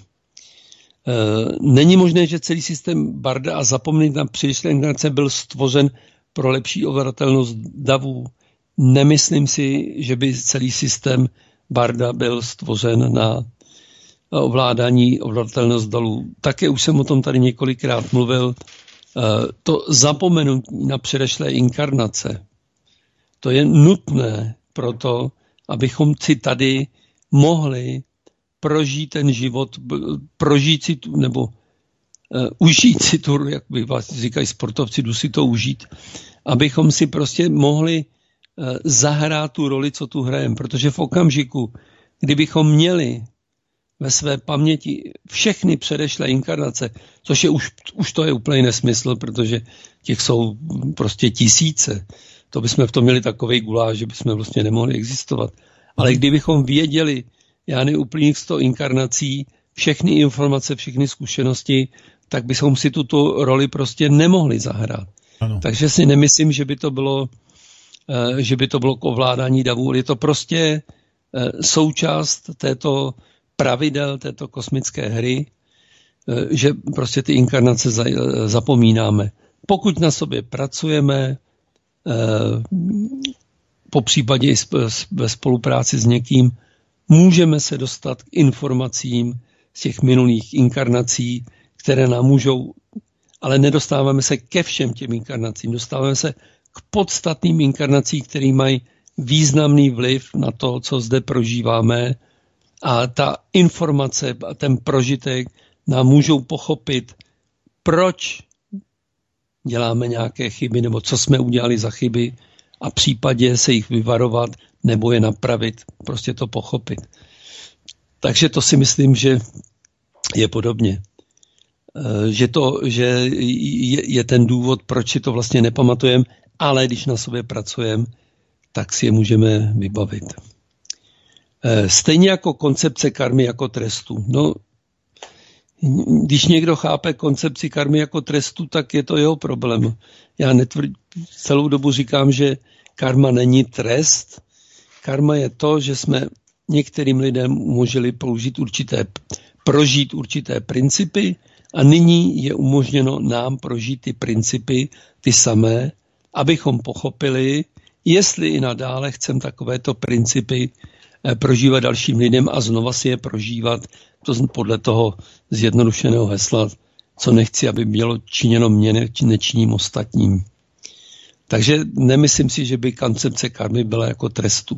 Není možné, že celý systém barda a zapomnět na přišlé inkarnace byl stvořen pro lepší ovladatelnost davů. Nemyslím si, že by celý systém barda byl stvořen na ovládání ovladatelnost dolů. Také už jsem o tom tady několikrát mluvil. To zapomenutí na předešlé inkarnace, to je nutné proto, abychom si tady mohli prožít ten život, prožít si tu, nebo uh, užít si tu, jak by vlastně říkají sportovci, jdu si to užít, abychom si prostě mohli uh, zahrát tu roli, co tu hrajeme. Protože v okamžiku, kdybychom měli ve své paměti všechny předešlé inkarnace, což je už, už to je úplný nesmysl, protože těch jsou prostě tisíce. To bychom v tom měli takovej guláš, že bychom vlastně nemohli existovat. Ale kdybychom věděli, já nevím, úplných sto inkarnací, všechny informace, všechny zkušenosti, tak bychom si tuto roli prostě nemohli zahrát. Ano. Takže si nemyslím, že by to bylo že by to bylo k ovládání davů. Je to prostě součást této pravidel, této kosmické hry, že prostě ty inkarnace zapomínáme. Pokud na sobě pracujeme, po případě i ve spolupráci s někým, můžeme se dostat k informacím z těch minulých inkarnací, které nám můžou, ale nedostáváme se ke všem těm inkarnacím. Dostáváme se k podstatným inkarnacím, které mají významný vliv na to, co zde prožíváme, a ta informace a ten prožitek nám můžou pochopit, proč děláme nějaké chyby, nebo co jsme udělali za chyby, a případě se jich vyvarovat nebo je napravit, prostě to pochopit. Takže to si myslím, že je podobně. Že, to, že je, je ten důvod, proč si to vlastně nepamatujeme, ale když na sobě pracujeme, tak si je můžeme vybavit. Stejně jako koncepce karmy jako trestu. No, když někdo chápe koncepci karmy jako trestu, tak je to jeho problém. Já netvrd, celou dobu říkám, že karma není trest. Karma je to, že jsme některým lidem umožnili použít určité, prožít určité principy a nyní je umožněno nám prožít ty principy, ty samé, abychom pochopili, jestli i nadále chceme takovéto principy prožívat dalším lidem a znova si je prožívat, to podle toho zjednodušeného hesla, co nechci, aby bylo činěno mně, nečiním ostatním. Takže nemyslím si, že by koncepce karmy byla jako trestu.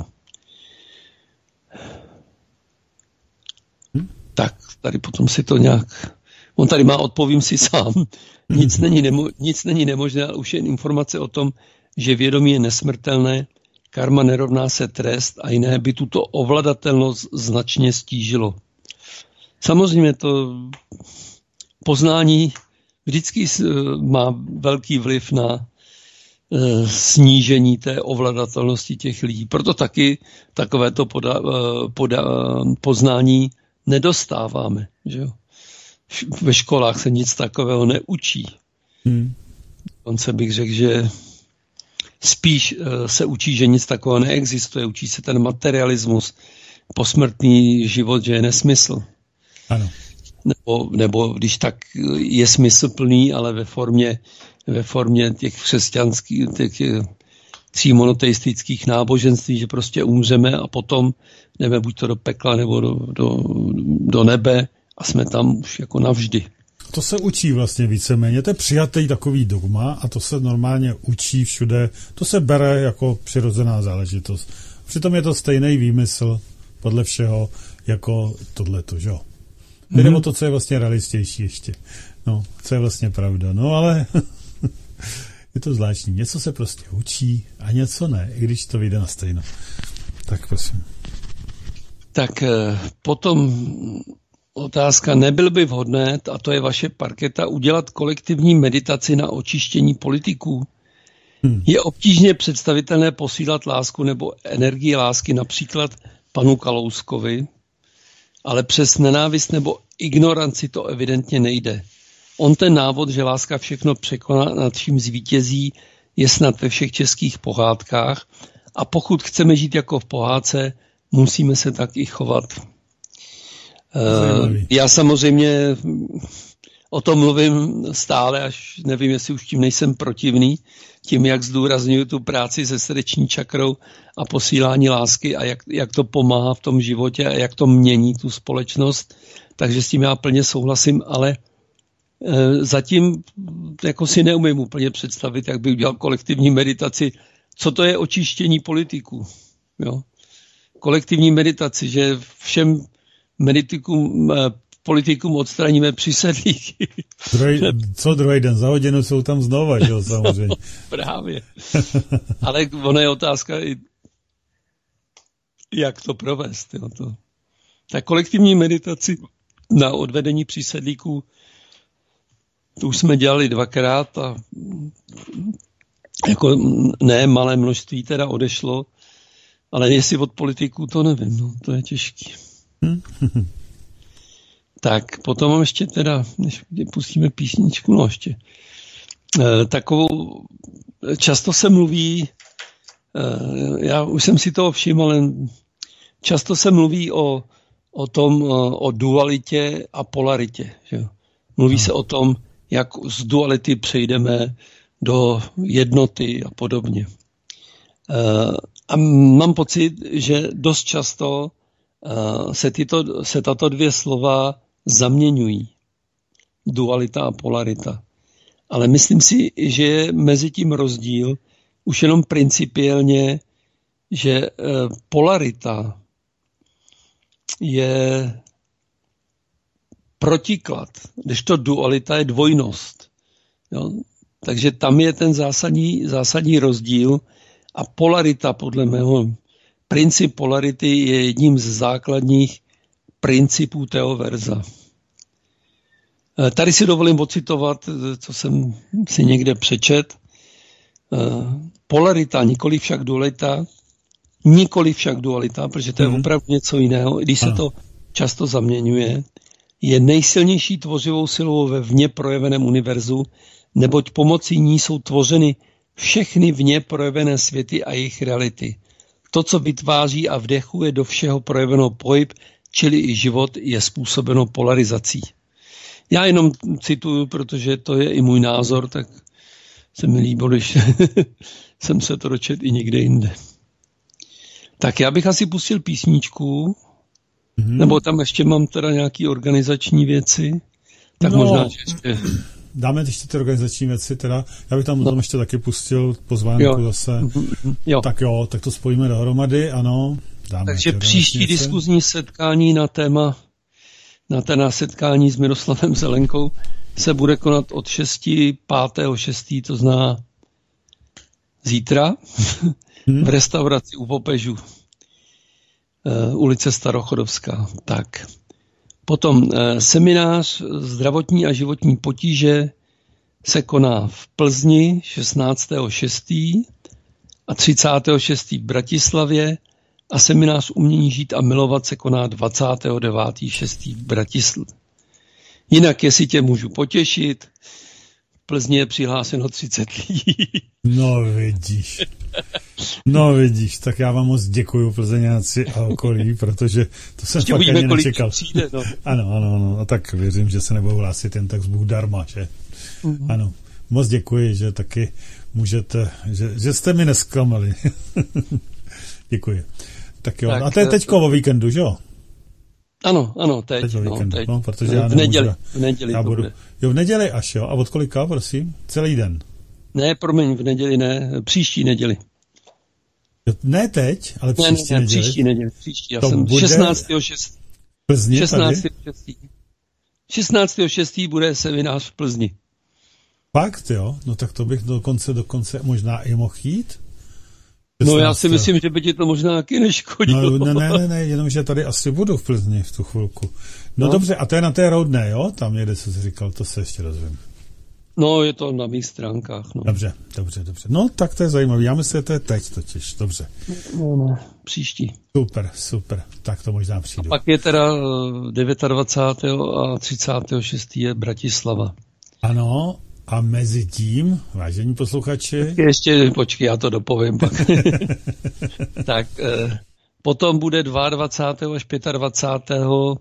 Hm? Tak, tady potom si to nějak... On tady má, odpovím si sám. Nic není, nemo, nic není nemožné, ale už jen informace o tom, že vědomí je nesmrtelné, karma nerovná se trest a jiné by tuto ovladatelnost značně stížilo. Samozřejmě to poznání vždycky má velký vliv na snížení té ovladatelnosti těch lidí. Proto taky takovéto poda, poda, poznání nedostáváme. Že jo? Ve školách se nic takového neučí. Hmm. Dokonce bych řekl, že spíš se učí, že nic takového neexistuje. Učí se ten materialismus, posmrtný život, že je nesmysl. Ano. Nebo, nebo když tak je smysluplný, ale ve formě, ve formě těch křesťanských, těch tří monoteistických náboženství, že prostě umřeme a potom jdeme buď to do pekla nebo do, do, do nebe a jsme tam už jako navždy. To se učí vlastně víceméně, to je přijatý takový dogma a to se normálně učí všude, to se bere jako přirozená záležitost. Přitom je to stejný výmysl podle všeho jako tohleto, že jo. Jde mm-hmm. o to, co je vlastně realistější ještě. No, co je vlastně pravda. No, ale je to zvláštní. Něco se prostě učí a něco ne, i když to vyjde na stejno. Tak prosím. Tak potom otázka, nebyl by vhodné, a to je vaše parketa, udělat kolektivní meditaci na očištění politiků? Hmm. Je obtížně představitelné posílat lásku nebo energii lásky například panu Kalouskovi, ale přes nenávist nebo ignoranci to evidentně nejde. On ten návod, že láska všechno překoná, nad čím zvítězí, je snad ve všech českých pohádkách a pokud chceme žít jako v pohádce, musíme se tak i chovat. Zajímavý. Já samozřejmě o tom mluvím stále, až nevím, jestli už tím nejsem protivný, tím, jak zdůrazňuji tu práci se srdeční čakrou a posílání lásky a jak, jak to pomáhá v tom životě a jak to mění tu společnost. Takže s tím já plně souhlasím, ale e, zatím jako si neumím úplně představit, jak bych udělal kolektivní meditaci. Co to je očištění politiků? Jo? Kolektivní meditaci, že všem meditikům, politikům odstraníme přísedlíky. Druhý, co druhý den? Za hodinu jsou tam znova, že jo, samozřejmě. Právě. Ale ona je otázka, jak to provést. Jo, to. Tak kolektivní meditaci na odvedení přísedlíků, to už jsme dělali dvakrát a jako ne malé množství teda odešlo, ale jestli od politiků, to nevím, no, to je těžký. Tak, potom mám ještě teda, než pustíme písničku, no ještě, e, takovou, často se mluví já už jsem si toho všiml, ale často se mluví o, o tom, o dualitě a polaritě. Že? Mluví se o tom, jak z duality přejdeme do jednoty a podobně. A mám pocit, že dost často se, tyto, se tato dvě slova zaměňují. Dualita a polarita. Ale myslím si, že je mezi tím rozdíl už jenom principiálně, že polarita je protiklad, kdežto dualita je dvojnost. Jo? Takže tam je ten zásadní, zásadní rozdíl a polarita, podle mého, princip polarity je jedním z základních principů teoverza. Tady si dovolím ocitovat, co jsem si někde přečet. Polarita, nikoli však dualita, nikoli však dualita, protože to je opravdu něco jiného, když se to často zaměňuje, je nejsilnější tvořivou silou ve vně projeveném univerzu, neboť pomocí ní jsou tvořeny všechny vně projevené světy a jejich reality. To, co vytváří a vdechuje do všeho projeveno pohyb, čili i život, je způsobeno polarizací. Já jenom cituju, protože to je i můj názor, tak se mi líbilo, když jsem se to dočetl i někde jinde. Tak já bych asi pustil písničku, mm-hmm. nebo tam ještě mám teda nějaký organizační věci, tak no, možná, že ještě... Dáme ještě ty organizační věci, teda, já bych tam no. potom ještě taky pustil pozvánku jo. zase. Jo. Tak jo, tak to spojíme dohromady, ano. Dáme Takže příští diskuzní setkání na téma, na téma setkání s Miroslavem Zelenkou se bude konat od šesti pátého šestého to zná zítra, hmm. v restauraci u Popežů, uh, ulice Starochodovská. Tak. Potom uh, seminář zdravotní a životní potíže se koná v Plzni šestnáctého šestého a třicátého šestého v Bratislavě a seminář Umění žít a milovat se koná dvacátého devátého šestého v Bratislavě. Jinak, jestli tě můžu potěšit, v Plzni je přihlášeno třicet lidí. No vidíš. No vidíš, tak já vám moc děkuju Plzeňáci a okolí, protože to jsem Ještě fakt uvidíme, ani nečekal. Přijde, no. Ano, ano, ano, a tak věřím, že se nebudou hlásit jen tak z Bůh darma, že? Mm-hmm. Ano, moc děkuji, že taky můžete, že, že jste mi nesklamali. Děkuji. Tak jo, tak, a to je teďko o víkendu, že jo? Ano, ano, teď. teď, no, víkendu, teď. No, protože já v neděli. Nemůžu, v neděli já to budu, bude. Jo, v neděli až jo. A od kolika, prosím? Celý den? Ne, promiň, v neděli ne, příští neděli. Ne teď, ale příští ne, ne, ne, neděli. příští neděli. Příští, já to jsem bude šestnáctého šestého Plzně šestnáctého šestého šestnáctého šestého bude seminář v Plzni. Fakt, jo? No tak to bych dokonce, dokonce možná i mohl jít. No já si myslím, že by ti to možná taky neškodilo. No, ne, ne, ne, ne, jenomže tady asi budu v Plzni v tu chvilku. No, no dobře, a to je na té Roudné, jo? Tam někde, co jsi říkal, to se ještě dozvím. No, je to na mých stránkách. No. Dobře, dobře, dobře. No, tak to je zajímavé. Já myslím, že to je teď totiž. Dobře. No, no, příští. Super, super. Tak to možná přijdu. A pak je teda dvacátého devátého a třicátého šestého je Bratislava. Ano, a mezi tím, vážení posluchači... Tak ještě, počkej, já to dopovím pak. Tak, eh, potom bude dvacátého druhého až dvacátého pátého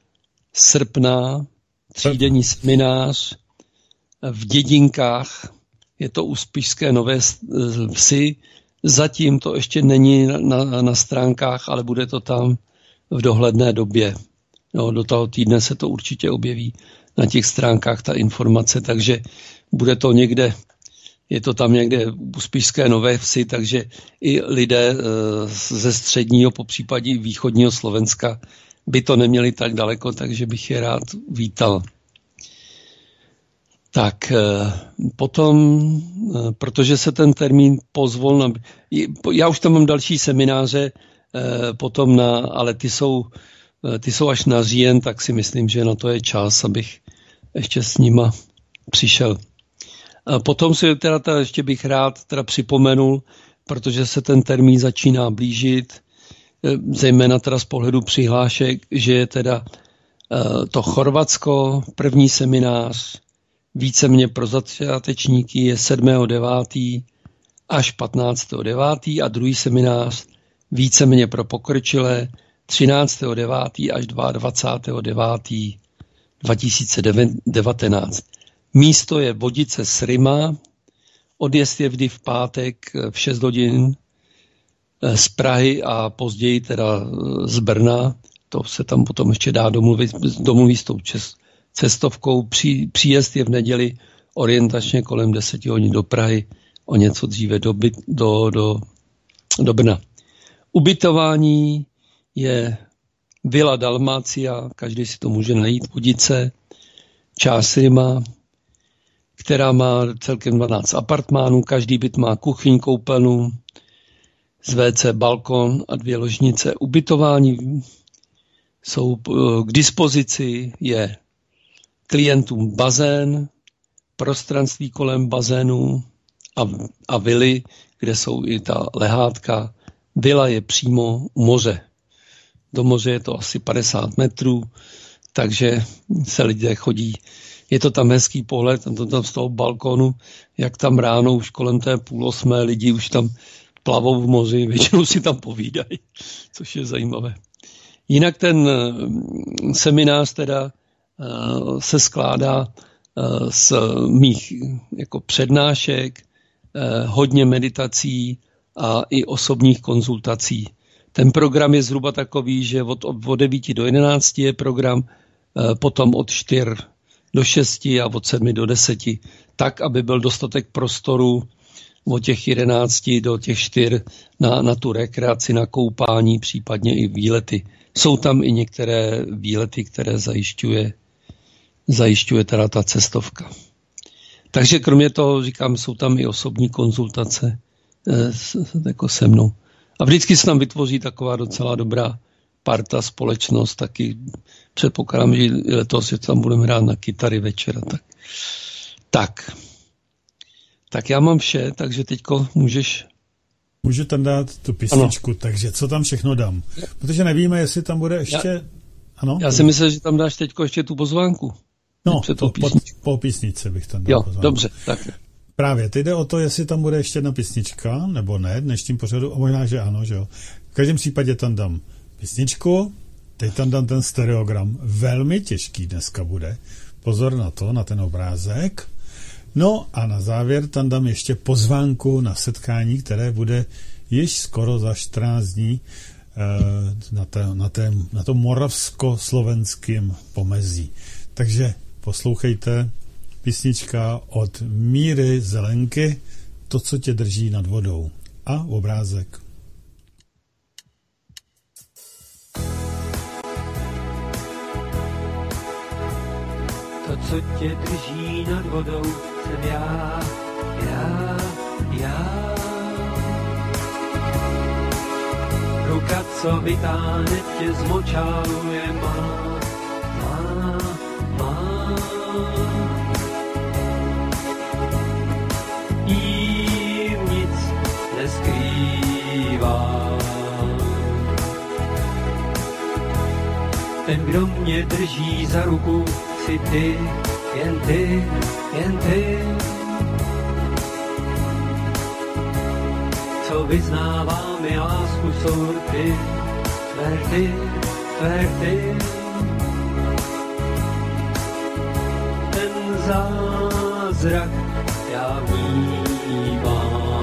srpna třídenní seminář v Dědinkách. Je to u Spišské Nové Vsi. Zatím to ještě není na, na, na stránkách, ale bude to tam v dohledné době. No, do toho týdne se to určitě objeví na těch stránkách ta informace, takže bude to někde, je to tam někde u Spišské Nové Vsi, takže i lidé ze středního, popřípadě východního Slovenska by to neměli tak daleko, takže bych je rád vítal. Tak potom, protože se ten termín pozvol na... Já už tam mám další semináře, potom na, ale ty jsou, ty jsou až na říjen, tak si myslím, že na to je čas, abych ještě s nima přišel. Potom si teda, teda ještě bych rád teda připomenul, protože se ten termín začíná blížit, zejména teda z pohledu přihlášek, že je teda to Chorvatsko, první seminář, víceméně pro začátečníky je sedmého devátého až patnáctého devátého a druhý seminář víceméně pro pokročilé třináctého devátého až dvacátého devátého dva tisíce devatenáct. Místo je Vodice Srima, odjezd je vždy v pátek v šest hodin z Prahy a později teda z Brna. To se tam potom ještě dá domluvit, domluvit s tou cestovkou. Při, příjezd je v neděli orientačně kolem deset hodin do Prahy, o něco dříve do, do, do, do Brna. Ubytování je Villa Dalmácia, každý si to může najít, Vodice, část Rima, která má celkem dvanáct apartmánů, každý byt má kuchyň, koupelnu, z vé cé balkon a dvě ložnice. Ubytování jsou k dispozici, je klientům bazén, prostranství kolem bazénu a, a vily, kde jsou i ta lehátka. Vila je přímo u moře. Do moře je to asi padesát metrů, takže se lidé chodí. Je to tam hezký pohled, to tam z toho balkonu, jak tam ráno už kolem té půl osmé lidi už tam plavou v moři, většinou si tam povídají, což je zajímavé. Jinak ten seminář teda se skládá z mých jako přednášek, hodně meditací a i osobních konzultací. Ten program je zhruba takový, že od, od devíti do jedenácti je program, potom od čtyř do šesti a od sedmi do deseti, tak, aby byl dostatek prostoru od těch jedenácti do těch čtyř na, na tu rekreaci, na koupání, případně i výlety. Jsou tam i některé výlety, které zajišťuje, zajišťuje teda ta cestovka. Takže kromě toho, říkám, jsou tam i osobní konzultace eh, jako se mnou. A vždycky se tam vytvoří taková docela dobrá parta, společnost, taky předpokládám, že letos že tam budeme hrát na kytary večera. Tak. tak. Tak já mám vše, takže teďko můžeš... Můžu tam dát tu písničku, ano. Takže co tam všechno dám? Protože nevíme, jestli tam bude ještě... Já, ano? Já si myslím, že tam dáš teďko ještě tu pozvánku. No, po, po, po písničce bych tam dal jo, pozvánku. Dobře, tak. Právě, teď jde o to, jestli tam bude ještě jedna písnička, nebo ne, dnešním pořadu, a možná, že ano, že jo. V každém případě tam dám písničku, teď tam dám ten stereogram, velmi těžký dneska bude, pozor na to, na ten obrázek. No a na závěr tam dám ještě pozvánku na setkání, které bude již skoro za čtrnáct dní na, té, na, té, na tom moravsko-slovenském pomezí. Takže poslouchejte, písnička od Míry Zelenky, To, co tě drží nad vodou. A obrázek. To, co tě drží nad vodou, jsem já, já, já. Ruka, co vytáhne tě z močálu, je má, má, má. Jím nic neskrývá. Ten, kdo mě drží za ruku, si ty, jen ty, jen ty. Co vyznává mi lásku, jsou ty, tvé ty, tvé ty. Ten zázrak já vnímám.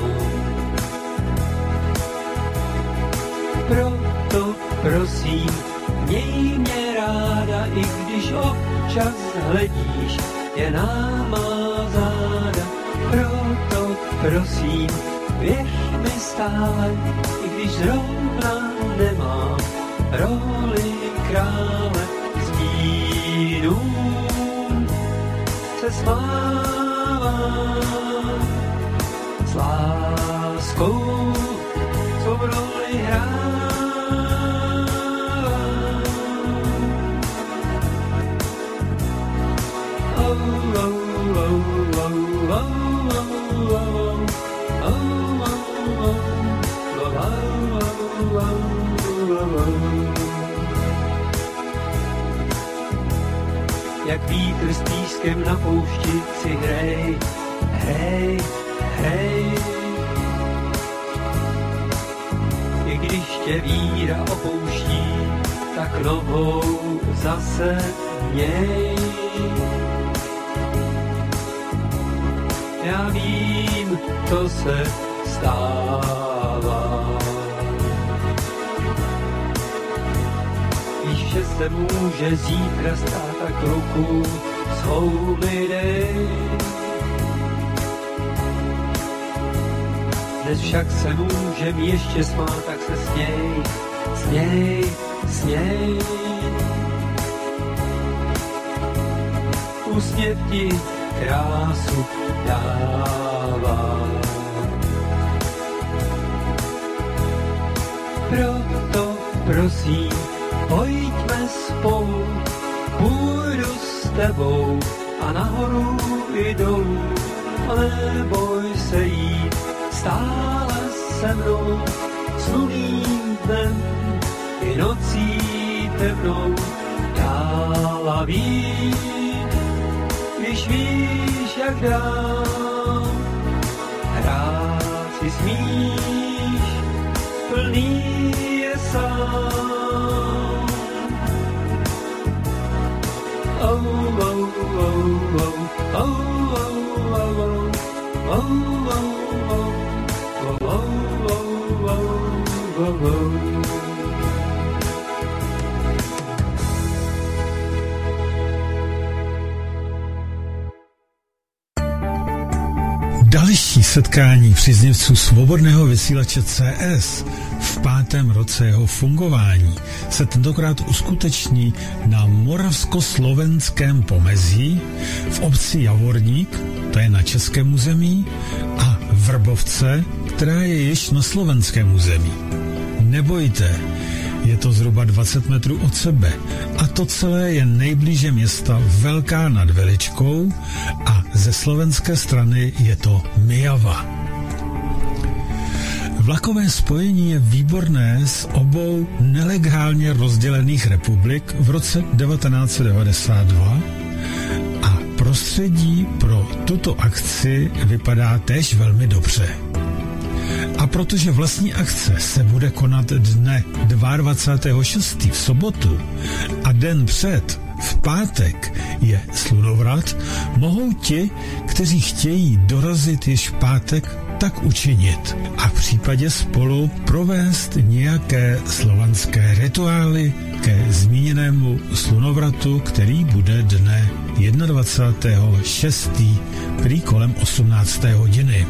Proto prosím, měj mě ráda, i když občas hledíš je na má záda. Proto prosím, věř mi stále, i když zrovna nemám roli krále stínů. Se smávám s láskou, svou roli hrám. Jak vítr s pískem na poušti si hrej, hrej, hrej. zítra opouští, tak novou zase měj. Já vím, to se stává. Víš, že se může zítra stát, tak ruku svou mi dej. Dnes však se můžem ještě smát, tak se směj, směj, směj. Úsměv ti krásu dává. Proto prosím, pojďme spolu, půjdu s tebou a nahoru i dolů, ale neboj se jít stále se mnou, sluným dnem i nocí temnou, dál a víc, když víš, jak dál, hrát si smíš, plný je sám. Oh, oh, oh, oh, oh, oh, oh, oh, oh, oh, oh. Oh, oh, oh, oh, oh. Další setkání příznivců svobodného vysílače C S v pátém roce jeho fungování se tentokrát uskuteční na moravskoslovenském pomezí v obci Javorník, to je na českém území, a Vrbovce, která je již na slovenském území. Nebojte, je to zhruba dvacet metrů od sebe a to celé je nejblíže města Velká nad Veličkou a ze slovenské strany je to Myjava. Vlakové spojení je výborné z obou nelegálně rozdělených republik v roce devatenáct set devadesát dva a prostředí pro tuto akci vypadá též velmi dobře. A protože vlastní akce se bude konat dne dvacátého druhého šestého v sobotu a den před, v pátek, je slunovrat, mohou ti, kteří chtějí dorazit již v pátek, tak učinit a v případě spolu provést nějaké slovanské rituály ke zmíněnému slunovratu, který bude dne dvacátého prvního šestého prý kolem osmnácté hodiny.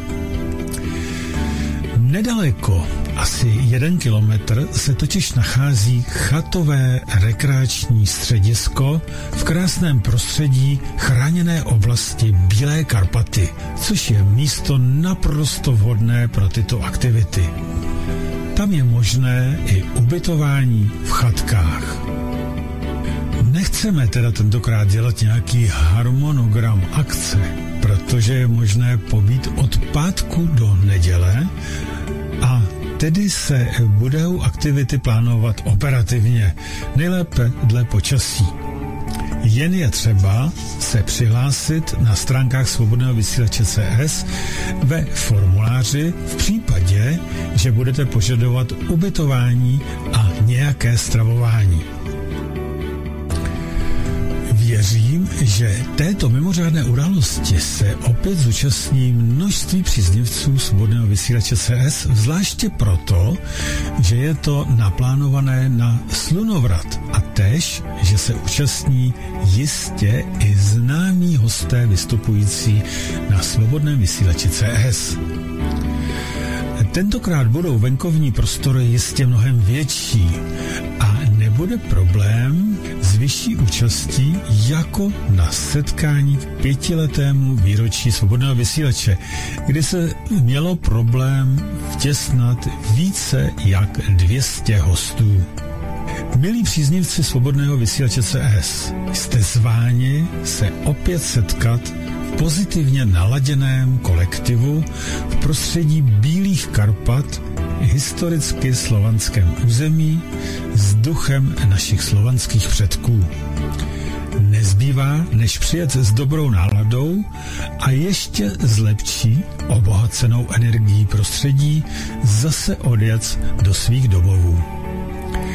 Nedaleko, asi jeden kilometr, se totiž nachází chatové rekreační středisko v krásném prostředí chráněné oblasti Bílé Karpaty, což je místo naprosto vhodné pro tyto aktivity. Tam je možné i ubytování v chatkách. Nechceme teda tentokrát dělat nějaký harmonogram akce, protože je možné pobít od pátku do neděle a tedy se budou aktivity plánovat operativně, nejlépe dle počasí. Jen je třeba se přihlásit na stránkách svobodného vysílače C S ve formuláři v případě, že budete požadovat ubytování a nějaké stravování. Věřím, že této mimořádné události se opět zúčastní množství příznivců svobodného vysílače C S, zvláště proto, že je to naplánované na slunovrat a též, že se účastní jistě i známí hosté vystupující na svobodném vysílači C S. Tentokrát budou venkovní prostory jistě mnohem větší a nebude problém s vyšší účastí jako na setkání k pětiletému výročí svobodného vysílače, kdy se mělo problém vtěsnat více jak dvě stě hostů. Milí příznivci svobodného vysílače C S, jste zváni se opět setkat v pozitivně naladěném kolektivu v prostředí Bílých Karpat, historicky slovanském území, s duchem našich slovanských předků. Nezbývá, než přijet s dobrou náladou a ještě s lepší, obohacenou energií prostředí zase odjet do svých domovů.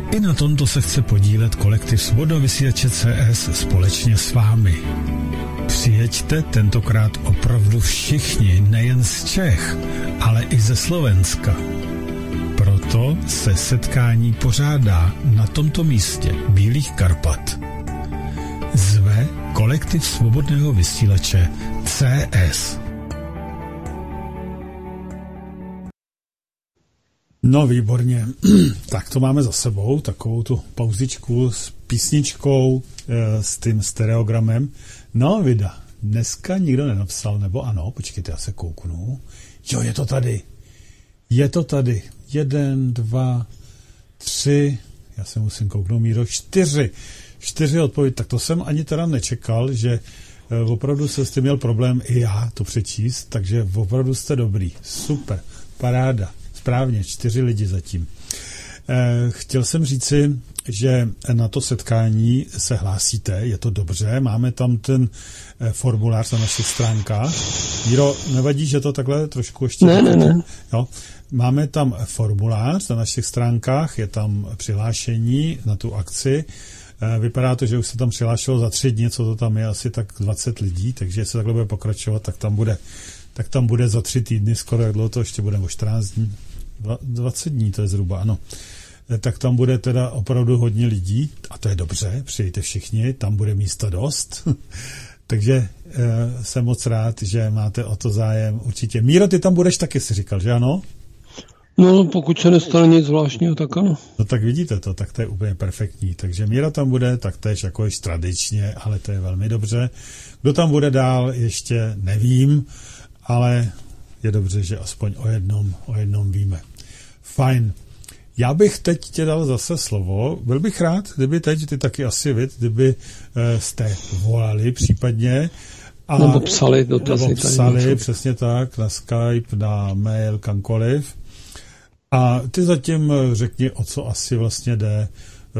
I na tomto se chce podílet kolektiv Svobodného vysílače C S společně s vámi. Přijeďte tentokrát opravdu všichni, nejen z Čech, ale i ze Slovenska. Proto se setkání pořádá na tomto místě Bílých Karpat. Zve kolektiv Svobodného vysílače C S. No výborně, tak to máme za sebou, takovou tu pauzičku s písničkou, e, s tím stereogramem. No vida, dneska nikdo nenapsal, nebo ano, počkejte, já se kouknu. Jo, je to tady, je to tady, jeden, dva, tři, já se musím kouknout, Míro, čtyři, čtyři odpověď, tak to jsem ani teda nečekal, že e, opravdu se s tím měl problém i já to přečíst, takže opravdu jste dobrý, super, paráda. Správně, čtyři lidi zatím. Chtěl jsem říci, že na to setkání se hlásíte, je to dobře, máme tam ten formulář na našich stránkách. Míro, nevadí, že to takhle trošku ještě... Ne, ne, ne. Jo. Máme tam formulář na našich stránkách, je tam přihlášení na tu akci. Vypadá to, že už se tam přihlášilo za tři dny, co to tam je, asi tak dvacet lidí, takže jestli takhle bude pokračovat, tak tam bude tak tam bude za tři týdny, skoro jak dlouho to ještě bude, o čtrnáct dní, dvacet dní to je zhruba, ano. Tak tam bude teda opravdu hodně lidí a to je dobře, přijďte všichni, tam bude místa dost. Takže e, jsem moc rád, že máte o to zájem určitě. Míro, ty tam budeš taky, si říkal, že ano? No, pokud se nestane nic zvláštního, tak ano. No tak vidíte to, tak to je úplně perfektní. Takže Míra tam bude, tak též jako již tradičně, ale to je velmi dobře. Kdo tam bude dál, ještě nevím, ale je dobře, že aspoň o jednom, o jednom víme. Fajn. Já bych teď tě dal zase slovo. Byl bych rád, kdyby teď, ty taky asi vid, kdyby e, jste volali případně. A, nebo psali dotazy. Nebo psali, přesně tak, na Skype, na mail, kamkoliv. A ty zatím řekni, o co asi vlastně jde e,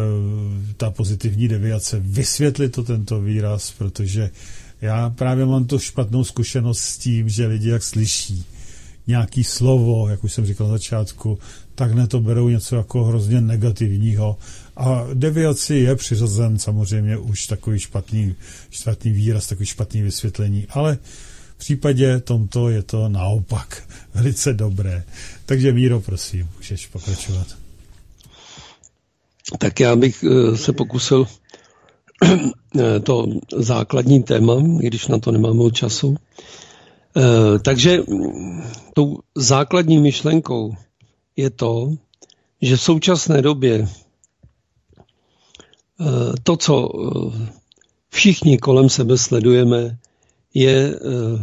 ta pozitivní deviace. Vysvětli to tento výraz, protože já právě mám tu špatnou zkušenost s tím, že lidi jak slyší nějaký slovo, jak už jsem říkal na začátku, tak ne to berou něco jako hrozně negativního. A deviaci je přiřazen samozřejmě už takový špatný, špatný výraz, takový špatný vysvětlení, ale v případě tomto je to naopak velice dobré. Takže Míro, prosím, můžeš pokračovat. Tak já bych se pokusil to základní téma, když na to nemám moc času. Takže tou základní myšlenkou je to, že v současné době to, co všichni kolem sebe sledujeme, je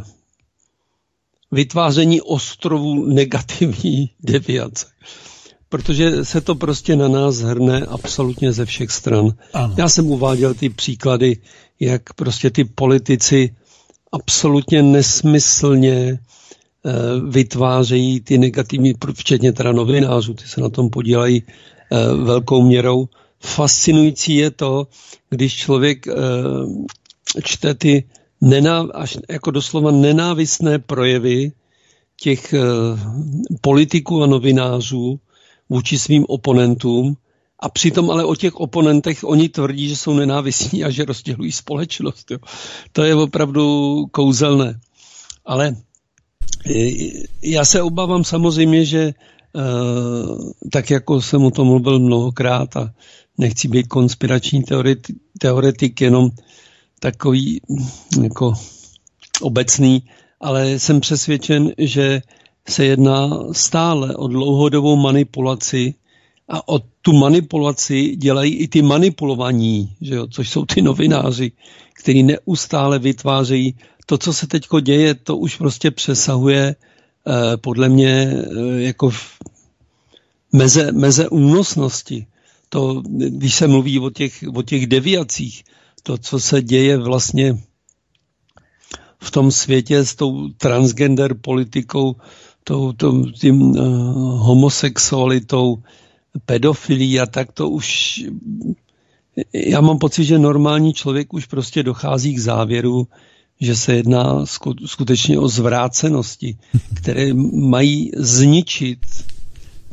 vytváření ostrovů negativní deviace. Protože se to prostě na nás hrne absolutně ze všech stran. Ano. Já jsem uváděl ty příklady, jak prostě ty politici absolutně nesmyslně e, vytvářejí ty negativní, včetně teda novinářů, ty se na tom podílejí e, velkou měrou. Fascinující je to, když člověk e, čte ty nenáv, až jako doslova nenávistné projevy těch e, politiků a novinářů vůči svým oponentům a přitom ale o těch oponentech oni tvrdí, že jsou nenávistní a že rozdělují společnost. Jo. To je opravdu kouzelné. Ale já se obávám samozřejmě, že tak jako jsem o tom mluvil mnohokrát a nechci být konspirační teoretik, teoretik jenom takový jako obecný, ale jsem přesvědčen, že se jedná stále o dlouhodobou manipulaci a o tu manipulaci dělají i ty manipulovaní, že jo, což jsou ty novináři, kteří neustále vytvářejí. To, co se teďko děje, to už prostě přesahuje eh, podle mě eh, jako meze, meze únosnosti. To, když se mluví o těch, o těch deviacích, to, co se děje vlastně v tom světě s tou transgender politikou, tou, tou, tím uh, homosexualitou, pedofilí a tak to už... Já mám pocit, že normální člověk už prostě dochází k závěru, že se jedná skutečně o zvrácenosti, které mají zničit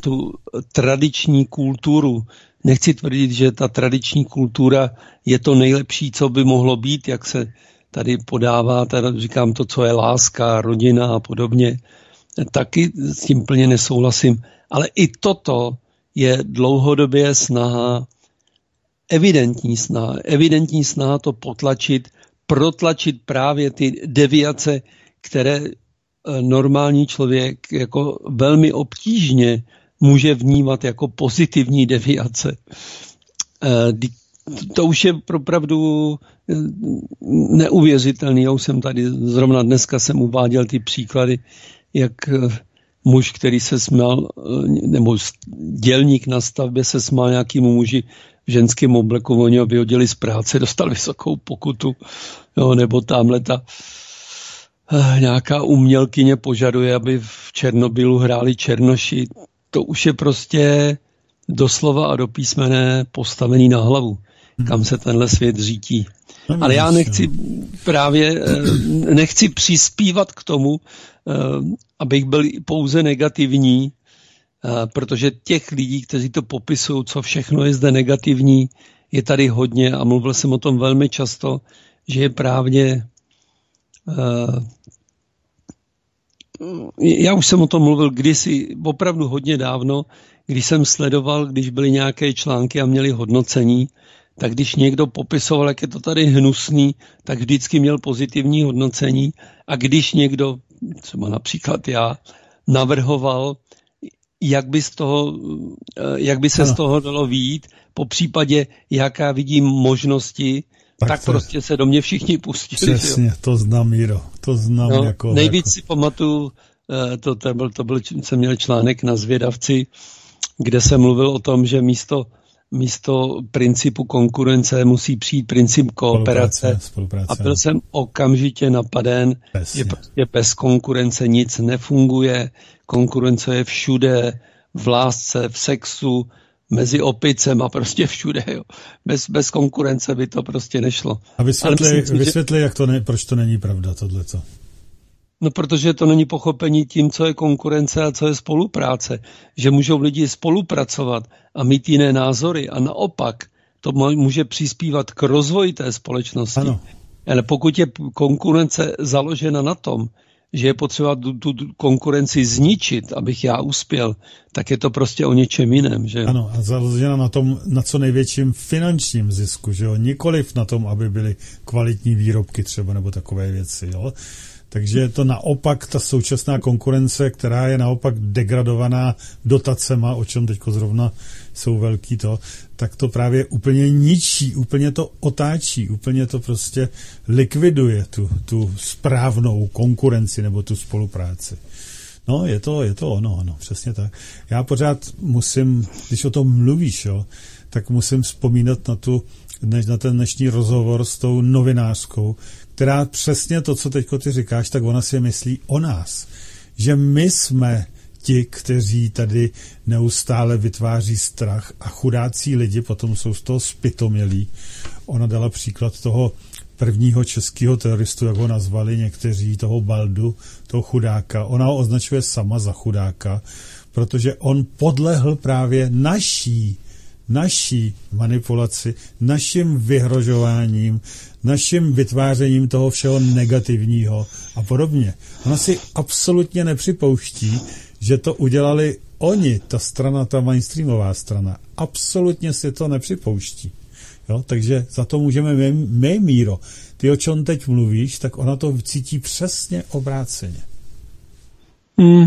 tu tradiční kulturu. Nechci tvrdit, že ta tradiční kultura je to nejlepší, co by mohlo být, jak se tady podává, teda říkám to, co je láska, rodina a podobně. Taky s tím plně nesouhlasím. Ale i toto je dlouhodobě snaha, evidentní snaha, evidentní snaha to potlačit, protlačit právě ty deviace, které normální člověk jako velmi obtížně může vnímat jako pozitivní deviace. To už je opravdu neuvěřitelný. Já už jsem tady, zrovna dneska jsem uváděl ty příklady, jak muž, který se smál, nebo dělník na stavbě se smál nějakému muži v ženském obleku, oni ho vyhodili z práce, dostal vysokou pokutu, jo, nebo tamhle ta nějaká umělkyně požaduje, aby v Černobylu hráli černoši. To už je prostě doslova a do písmene postavený na hlavu, kam se tenhle svět řítí. Ale já nechci právě, nechci přispívat k tomu, abych byl pouze negativní, protože těch lidí, kteří to popisují, co všechno je zde negativní, je tady hodně a mluvil jsem o tom velmi často, že je právě já už jsem o tom mluvil kdysi opravdu hodně dávno, když jsem sledoval, když byly nějaké články a měli hodnocení, tak když někdo popisoval, jak je to tady hnusný, tak vždycky měl pozitivní hodnocení a když někdo, třeba například já, navrhoval, jak by, z toho, jak by se ano. z toho dalo vyjít, po případě, jaká vidím možnosti, tak, tak to, prostě se do mě všichni pustili. Přesně, jo. To znám, Míro, to znám. No, jako, nejvíc jako... si pamatuju, to, to, byl, to byl, jsem měl článek na Zvědavci, kde jsem mluvil o tom, že místo, místo principu konkurence musí přijít princip kooperace. Spolupráce, spolupráce. A byl jsem okamžitě napaden, Přesně. že prostě bez konkurence nic nefunguje, konkurence je všude, v lásce, v sexu, mezi opicem a prostě všude. Jo. Bez, bez konkurence by to prostě nešlo. A vysvětli, myslím, vysvětli že... jak to ne, proč to není pravda, tohleto. No, protože to není pochopení tím, co je konkurence a co je spolupráce. Že můžou lidi spolupracovat a mít jiné názory a naopak to může přispívat k rozvoji té společnosti. Ano. Ale pokud je konkurence založena na tom, že je potřeba tu, tu konkurenci zničit, abych já uspěl, tak je to prostě o něčem jiném. Že? Ano, a založena na tom, na co největším finančním zisku, že jo? Nikoliv na tom, aby byly kvalitní výrobky třeba nebo takové věci, jo? Takže je to naopak ta současná konkurence, která je naopak degradovaná dotacema, o čem teďko zrovna jsou velký to, tak to právě úplně ničí, úplně to otáčí, úplně to prostě likviduje tu, tu správnou konkurenci nebo tu spolupráci. No, je to, je to ono, ano, přesně tak. Já pořád musím, když o tom mluvíš, jo, tak musím vzpomínat na tu, na ten dnešní rozhovor s tou novinářkou, která přesně to, co teďko ty říkáš, tak ona si myslí o nás. Že my jsme ti, kteří tady neustále vytváří strach a chudácí lidi potom jsou z toho zpytomělí. Ona dala příklad toho prvního českého teroristu, jak ho nazvali někteří, toho Baldu, toho chudáka. Ona ho označuje sama za chudáka, protože on podlehl právě naší naší manipulaci, naším vyhrožováním, naším vytvářením toho všeho negativního a podobně. Ona si absolutně nepřipouští, že to udělali oni, ta strana, ta mainstreamová strana. Absolutně si to nepřipouští. Jo? Takže za to můžeme my, my, Míro. Ty, o čem teď mluvíš, tak ona to cítí přesně obráceně. Hmm.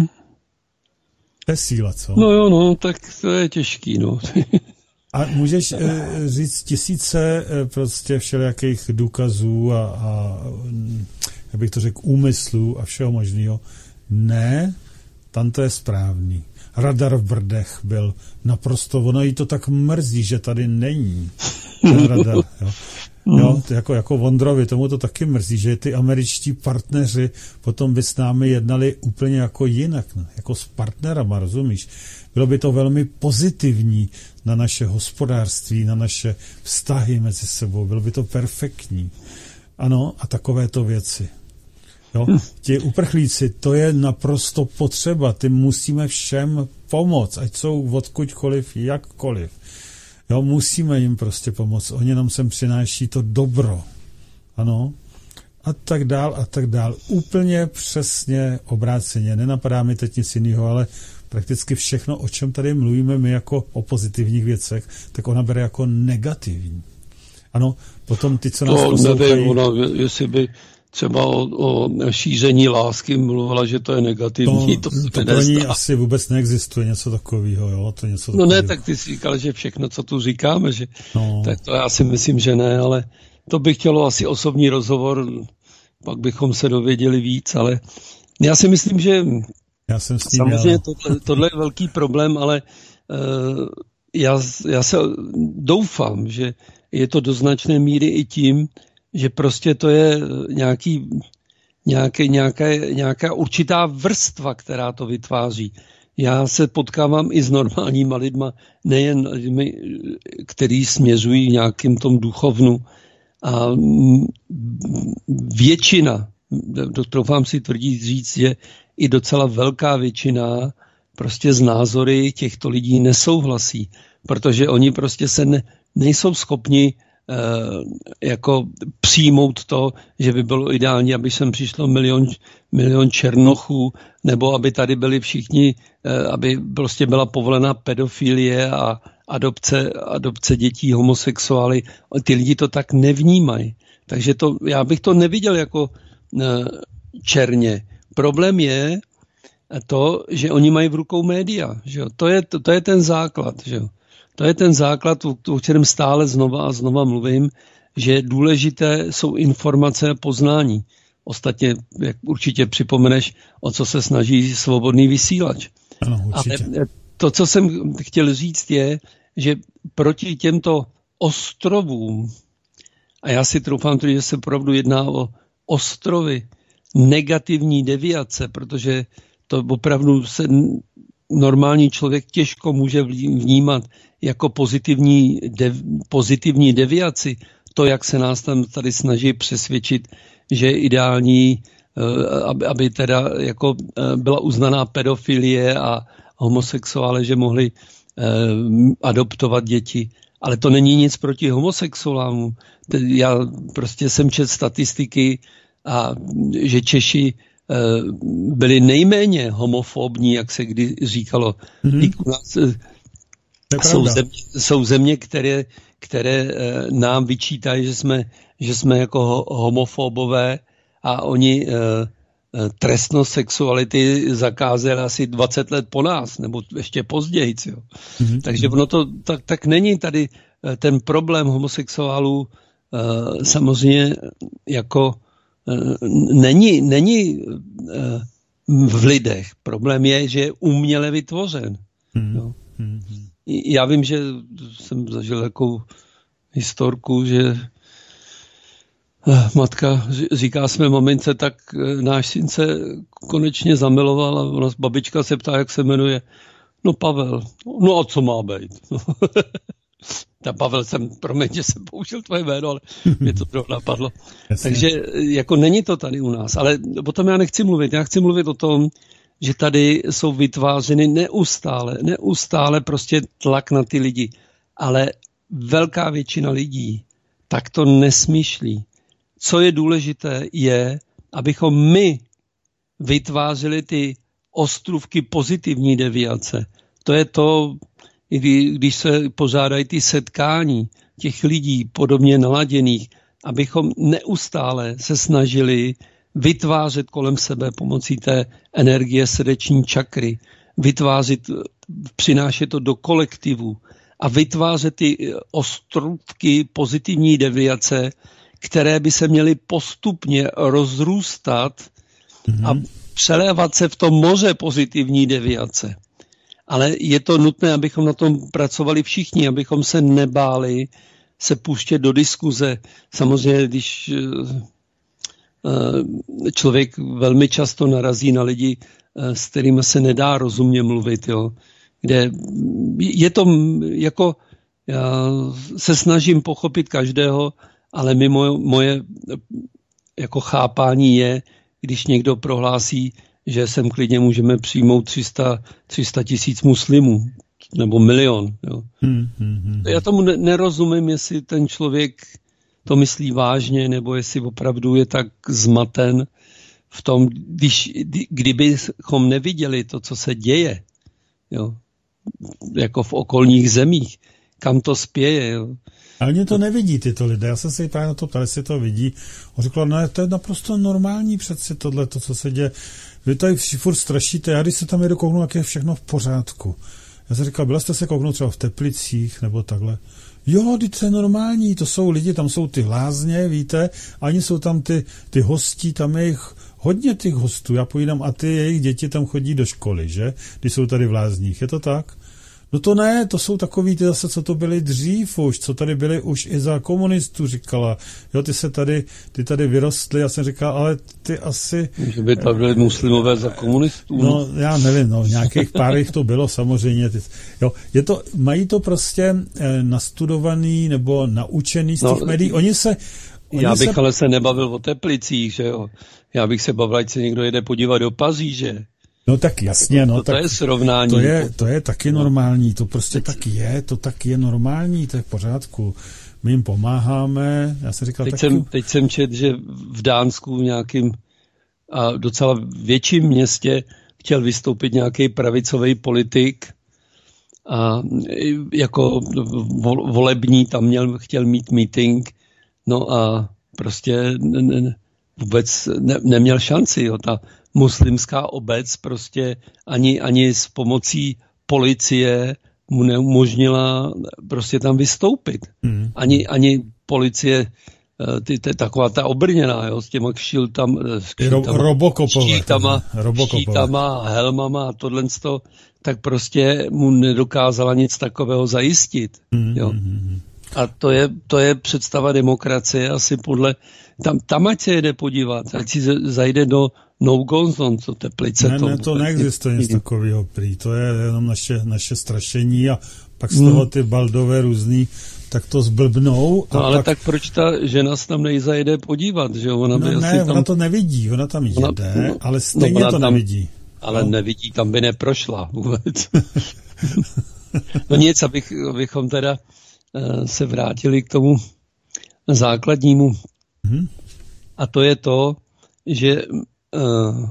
To je síla, co? No jo, no, tak to je těžký, no. A můžeš e, říct tisíce e, prostě všelijakých důkazů a, a jak bych to řekl, úmyslů a všeho možného. Ne, tam to je správný. Radar v Brdech byl naprosto, ono jí to tak mrzí, že tady není ten radar. Jo. Jo, jako, jako Vondrovi, tomu to taky mrzí, že ty američtí partneři potom by s námi jednali úplně jako jinak, ne? Jako s partnerama, rozumíš? Bylo by to velmi pozitivní na naše hospodářství, na naše vztahy mezi sebou, bylo by to perfektní. Ano, a takovéto věci. Jo? Ti uprchlíci, to je naprosto potřeba, ty musíme všem pomoct, ať jsou odkudkoliv, jakkoliv. Jo, musíme jim prostě pomoct, oni nám sem přináší to dobro. Ano, a tak dál, a tak dál. Úplně přesně obráceně. Nenapadá mi teď nic jiného, ale prakticky všechno, o čem tady mluvíme my jako o pozitivních věcech, tak ona bere jako negativní. Ano, potom ty, co nás to poslouchají... nevím, ona, jestli by třeba o, o šíření lásky mluvila, že to je negativní. To, to, to pro ní asi vůbec neexistuje něco takového, jo? To něco no ne, tak ty jsi říkal, že všechno, co tu říkáme, že... No. Tak to já si myslím, že ne, ale to by chtělo asi osobní rozhovor, pak bychom se dověděli víc, ale já si myslím, že já jsem s tím samozřejmě tohle, tohle je velký problém, ale uh, já, já se doufám, že je to do značné míry i tím, že prostě to je nějaký, nějaké, nějaké, nějaká určitá vrstva, která to vytváří. Já se potkávám i s normálníma lidma, nejen lidmi, kteří směřují nějakým tom duchovnu. A většina, doufám si tvrdit říct, že i docela velká většina prostě z názory těchto lidí nesouhlasí, protože oni prostě se ne, nejsou schopni jako přijmout to, že by bylo ideální, aby sem přišlo milion, milion černochů, nebo aby tady byli všichni, aby prostě byla povolená pedofilie a adopce, adopce dětí, homosexuály. Ty lidi to tak nevnímají. Takže to, já bych to neviděl jako černě. Problém je to, že oni mají v rukou média. Že jo? To je, to, to je ten základ. Že jo? To je ten základ, o kterém stále znova a znova mluvím, že důležité jsou informace a poznání. Ostatně, jak určitě připomeneš, o co se snaží svobodný vysílač. Ano, určitě. Ale to, co jsem chtěl říct, je, že proti těmto ostrovům, a já si troufám, že se opravdu jedná o ostrovy negativní deviace, protože to opravdu se normální člověk těžko může vnímat jako pozitivní, dev, pozitivní deviaci. To, jak se nás tam tady snaží přesvědčit, že je ideální, aby, aby teda jako byla uznaná pedofilie a homosexuále, že mohli adoptovat děti. Ale to není nic proti homosexuálům. Já prostě jsem četl statistiky, a že Češi byli nejméně homofobní, jak se kdy říkalo. Mm-hmm. U nás jsou země, jsou země, které, které nám vyčítají, že jsme, že jsme jako homofobové a oni trestnost sexuality zakázali asi dvacet let po nás, nebo ještě později. Jo. Mm-hmm. Takže ono to tak, tak není tady ten problém homosexuálů samozřejmě jako Není, není v lidech. Problém je, že je uměle vytvořen. Hmm. No. Hmm. Já vím, že jsem zažil takovou historku, že matka říká své mamince, tak náš syn se konečně zamiloval a ona, babička se ptá, jak se jmenuje. No Pavel. No a co má být? Ta Pavel jsem, promiň, že jsem použil tvoje jméno, ale mě to zrovna napadlo. Takže jako není to tady u nás, ale o tom já nechci mluvit. Já chci mluvit o tom, že tady jsou vytvářeny neustále, neustále prostě tlak na ty lidi, ale velká většina lidí tak to nesmýšlí. Co je důležité je, abychom my vytvářeli ty ostrůvky pozitivní deviace. To je to, když se pořádají ty setkání těch lidí podobně naladěných, abychom neustále se snažili vytvářet kolem sebe pomocí té energie srdeční čakry, vytvářet, přinášet to do kolektivu a vytvářet ty ostrůvky pozitivní deviace, které by se měly postupně rozrůstat mm-hmm. a přelévat se v tom moře pozitivní deviace. Ale je to nutné, abychom na tom pracovali všichni, abychom se nebáli se pouštět do diskuze. Samozřejmě, když člověk velmi často narazí na lidi, s kterými se nedá rozumně mluvit, jo. Kde je to jako, já se snažím pochopit každého, ale mimo moje jako chápání je, když někdo prohlásí, že sem klidně můžeme přijmout tři sta tisíc muslimů, nebo milion. Jo. Hmm, hmm, hmm. Já tomu ne- nerozumím, jestli ten člověk to myslí vážně, nebo jestli opravdu je tak zmaten v tom, když, kdybychom neviděli to, co se děje, jo, jako v okolních zemích, kam to spěje. Jo. Ale oni to nevidí, tyto lidé. Já jsem se právě na to ptal, jestli to vidí. On řekl, no to je naprosto normální přeci tohle, to, co se děje. Vy tady furt strašíte, já když se tam jedu kouknu, jak je všechno v pořádku. Já jsem říkal, byla jste se kouknout třeba v Teplicích, nebo takhle. Jo, to je normální, to jsou lidi, tam jsou ty lázně, víte, ani jsou tam ty, ty hostí, tam je jich hodně těch hostů, já pojídám a ty jejich děti tam chodí do školy, že, když jsou tady v lázních, je to tak? No to ne, to jsou takový ty zase, co to byli dřív už, co tady byli už i za komunistů, říkala. Jo, ty se tady, ty tady vyrostly, já jsem říkal, ale ty asi... Že by tam byli muslimové za komunistů. No, já nevím, no, nějakých pár jich to bylo samozřejmě. Ty, jo, je to, mají to prostě eh, nastudovaný nebo naučený z těch no, médií, oni se... Oni já bych se... ale se nebavil o Teplicích, že jo. Já bych se bavil, ať se někdo jede podívat do Paříže. No tak jasně, no. To, to tak je srovnání. To je, to je taky normální, to prostě tak je, to taky je normální, to je v pořádku. My jim pomáháme, já jsem říkal teď taky... Jsem, teď jsem čet, že v Dánsku v nějakým a docela větším městě chtěl vystoupit nějaký pravicový politik a jako volební tam měl, chtěl mít meeting, no a prostě ne, ne, vůbec ne, neměl šanci, jo, ta muslimská obec prostě ani, ani s pomocí policie mu neumožnila prostě tam vystoupit. Hmm. Ani, ani policie, ty, ty, taková ta obrněná, jo, s těma kšiltama, robokopové, štítama, helmama a tohle, tak prostě mu nedokázala nic takového zajistit. Hmm. Jo. A to je, to je představa demokracie asi podle, tam, tam ať se jede podívat, ať si zajde do no-go zone, co Teplice. Ne, to, ne, to neexistuje nic takového prý, to je jenom naše, naše strašení a pak z toho ty baldové různý, tak to zblbnou. No a ale pak... tak proč ta žena se tam nejzajede podívat, že ona by no, asi ne, tam... ona to nevidí, ona tam jede, ona, no, ale stejně no, to tam, nevidí. Ale no. nevidí, tam by neprošla vůbec. No nic, abych, abychom teda uh, se vrátili k tomu základnímu. Hmm. A to je to, že uh,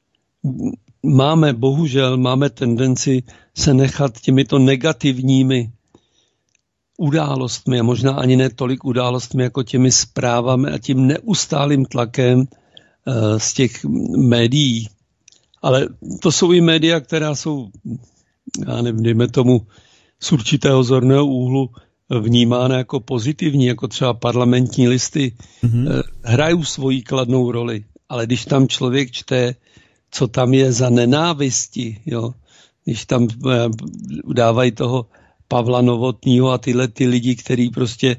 máme, bohužel, máme tendenci se nechat těmito negativními událostmi, a možná ani ne tolik událostmi, jako těmi zprávami a tím neustálým tlakem uh, z těch médií. Ale to jsou i média, která jsou, já nevím, dejme tomu, z určitého zorného úhlu vnímána jako pozitivní, jako třeba Parlamentní listy, mm-hmm. hrajou svoji kladnou roli. Ale když tam člověk čte, co tam je za nenávisti, jo, když tam dávají toho Pavla Novotného a tyhle ty lidi, kteří prostě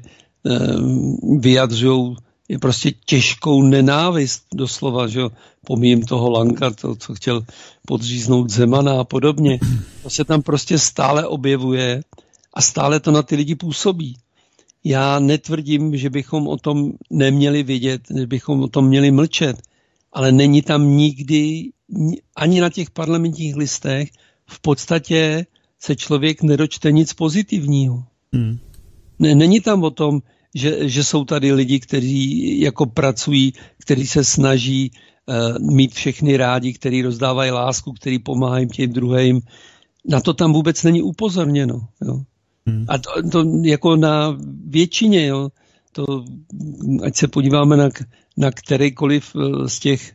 vyjadřují je prostě těžkou nenávist doslova, že jo, pomíjím toho Lanka, to, co chtěl podříznout Zemana a podobně. To se tam prostě stále objevuje a stále to na ty lidi působí. Já netvrdím, že bychom o tom neměli vědět, že bychom o tom měli mlčet, ale není tam nikdy, ani na těch parlamentních listech, v podstatě se člověk nedočte nic pozitivního. Hmm. Ne, není tam o tom, že, že jsou tady lidi, kteří jako pracují, kteří se snaží uh, mít všechny rádi, kteří rozdávají lásku, kteří pomáhají těm druhým. Na to tam vůbec není upozorněno. Jo. Hmm. A to, to jako na většině, jo, to, ať se podíváme na, na kterýkoliv z těch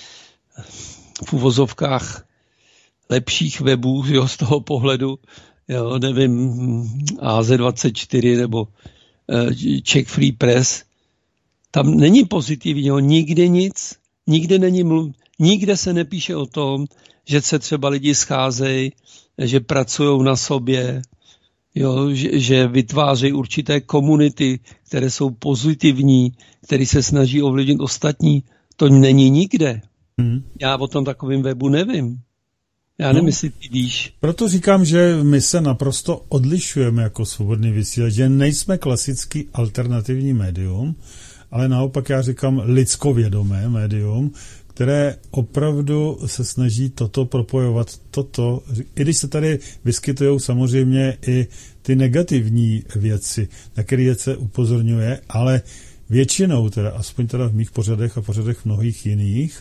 v uvozovkách lepších webů, jo, z toho pohledu, jo, nevím, A Z dvacet čtyři nebo Czech Free Press, tam není pozitivního, nikde nic, nikde není mluv, nikde se nepíše o tom, že se třeba lidi scházejí, že pracují na sobě, jo, že, že vytvářejí určité komunity, které jsou pozitivní, které se snaží ovlivnit ostatní. To není nikde. Hmm. Já o tom takovém webu nevím. Já nevím, jestli ty víš. Proto říkám, že my se naprosto odlišujeme jako svobodný vysílač, že nejsme klasický alternativní médium, ale naopak já říkám lidskovědomé médium, které opravdu se snaží toto propojovat, toto, i když se tady vyskytují samozřejmě i ty negativní věci, na které se upozorňuje, ale většinou, teda aspoň teda v mých pořadech a pořadech mnohých jiných,